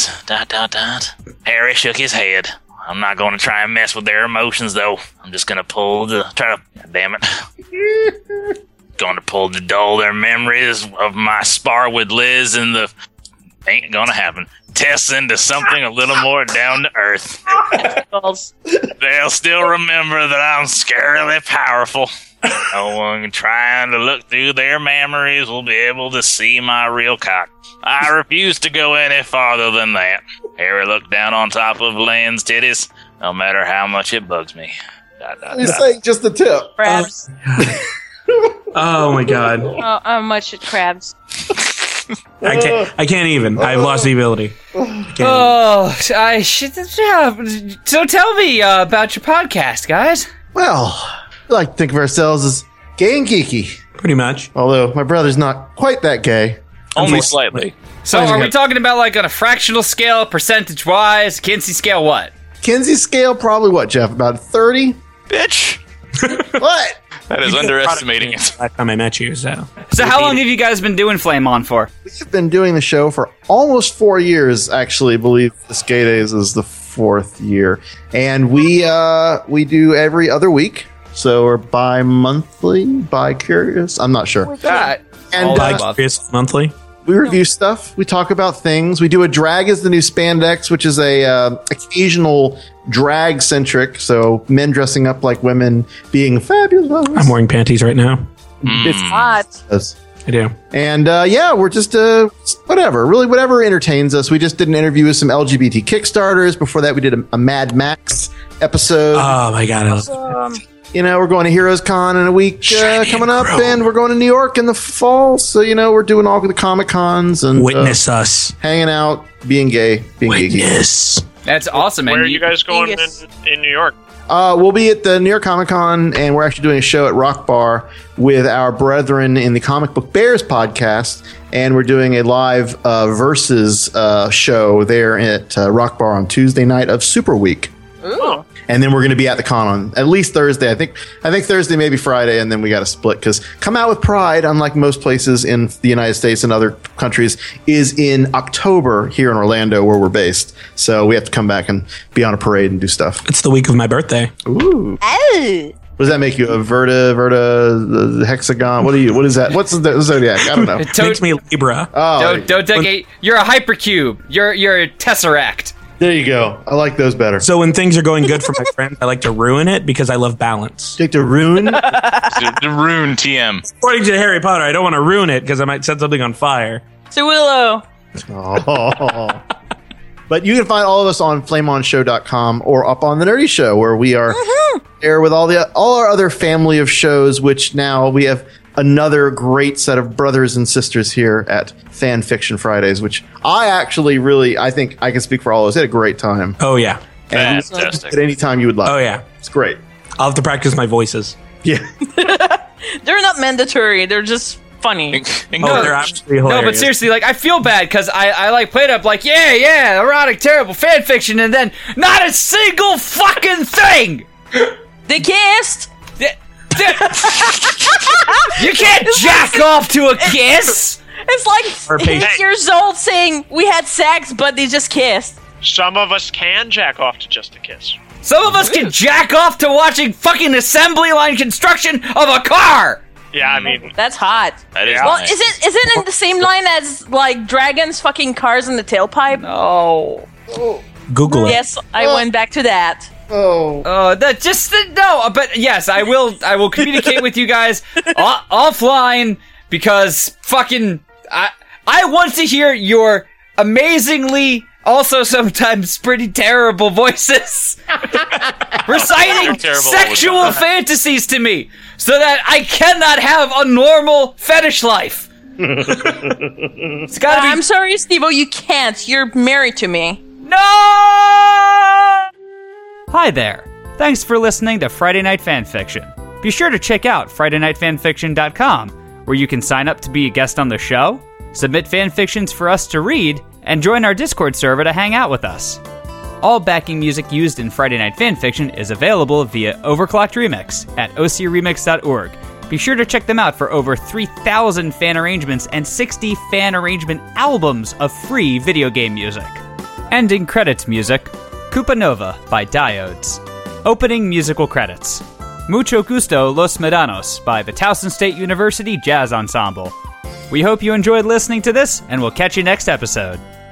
Harry shook his head. I'm not going to try and mess with their emotions, though. I'm just going to God damn it. Going to pull to dull their memories of my spar with Liz and the... Ain't going to happen. Tests into something a little more down to earth. They'll still remember that I'm scarily powerful. No one trying to look through their memories will be able to see my real cock. I refuse to go any farther than that. Harry looked down on top of Len's titties, no matter how much it bugs me. He's saying just the tip. Crabs. Oh my god. Oh, I'm much at crabs. I can't even. I've lost the ability. Oh, I should. So tell me about your podcast, guys. Well, we like to think of ourselves as gay and geeky. Pretty much. Although my brother's not quite that gay. Only slightly. So are we talking about like on a fractional scale, percentage-wise, Kinsey scale, what? Kinsey scale, probably what, Jeff? About 30? Bitch! What? That is underestimating it. Last time I met you, so. So how long have you guys been doing Flame On for? We've been doing the show for almost 4 years, actually. I believe this Gay Days is the 4th year. And we do every other week. So we're bi-monthly, bi-curious. I'm not sure. And bi-curious monthly. We review stuff. We talk about things. We do a Drag is the New Spandex, which is a occasional drag-centric, so men dressing up like women being fabulous. I'm wearing panties right now. It's hot. I do. And we're just whatever. Really, whatever entertains us. We just did an interview with some LGBT Kickstarters. Before that, we did a Mad Max episode. Oh my god, I love it. We're going to Heroes Con in a week coming up, and we're going to New York in the fall. So, we're doing all the Comic Cons and witness us hanging out, being gay, being witness. geeky. That's awesome. Where are you guys going in New York? We'll be at the New York Comic Con, and we're actually doing a show at Rock Bar with our brethren in the Comic Book Bears podcast, and we're doing a live versus show there at Rock Bar on Tuesday night of Super Week. Ooh. And then we're going to be at the con on at least Thursday. I think Thursday, maybe Friday, and then we got to split because Come Out with Pride, unlike most places in the United States and other countries, is in October here in Orlando where we're based. So we have to come back and be on a parade and do stuff. It's the week of my birthday. Ooh. What does that make you? A the hexagon? What are you? What is that? What's the zodiac? I don't know. It makes me Libra. Oh, you're a hypercube. You're a tesseract. There you go. I like those better. So when things are going good for my friends, I like to ruin it because I love balance. Take to ruin? The ruin TM. According to Harry Potter, I don't want to ruin it because I might set something on fire. So Willow. Oh. But you can find all of us on flameonshow.com or up on the Nerdy Show, where we are there with all our other family of shows, which now we have another great set of brothers and sisters here at Fan Fiction Fridays, which I think I can speak for all of us. Had a great time. Oh, yeah. And at any time you would like. Oh, yeah. It's great. I'll have to practice my voices. Yeah. They're not mandatory. They're just funny. They're absolutely hilarious. No, but seriously, I feel bad because I played up yeah, erotic, terrible fan fiction, and then not a single fucking thing! They kissed! You can't jack off to a kiss! It's like 8 years old saying we had sex, but they just kissed. Some of us can jack off to just a kiss. Some of us can jack off to watching fucking assembly line construction of a car! Yeah, I mean... That's hot. That is Well, nice. is it in the same line as, dragons fucking cars in the tailpipe? No. Google it. Yes, I went back to that. But yes, I will communicate with you guys offline because fucking I want to hear your amazingly, also sometimes pretty terrible voices reciting sexual fantasies to me so that I cannot have a normal fetish life. It's gotta be. I'm sorry, Steve-O, you can't. You're married to me. No! Hi there. Thanks for listening to Friday Night Fanfiction. Be sure to check out FridayNightFanfiction.com, where you can sign up to be a guest on the show, submit fanfictions for us to read, and join our Discord server to hang out with us. All backing music used in Friday Night Fanfiction is available via Overclocked Remix at ocremix.org. Be sure to check them out for over 3,000 fan arrangements and 60 fan arrangement albums of free video game music. Ending credits music, Koopa Nova by Diodes. Opening musical credits, Mucho Gusto Los Medanos by the Towson State University Jazz Ensemble. We hope you enjoyed listening to this, and we'll catch you next episode.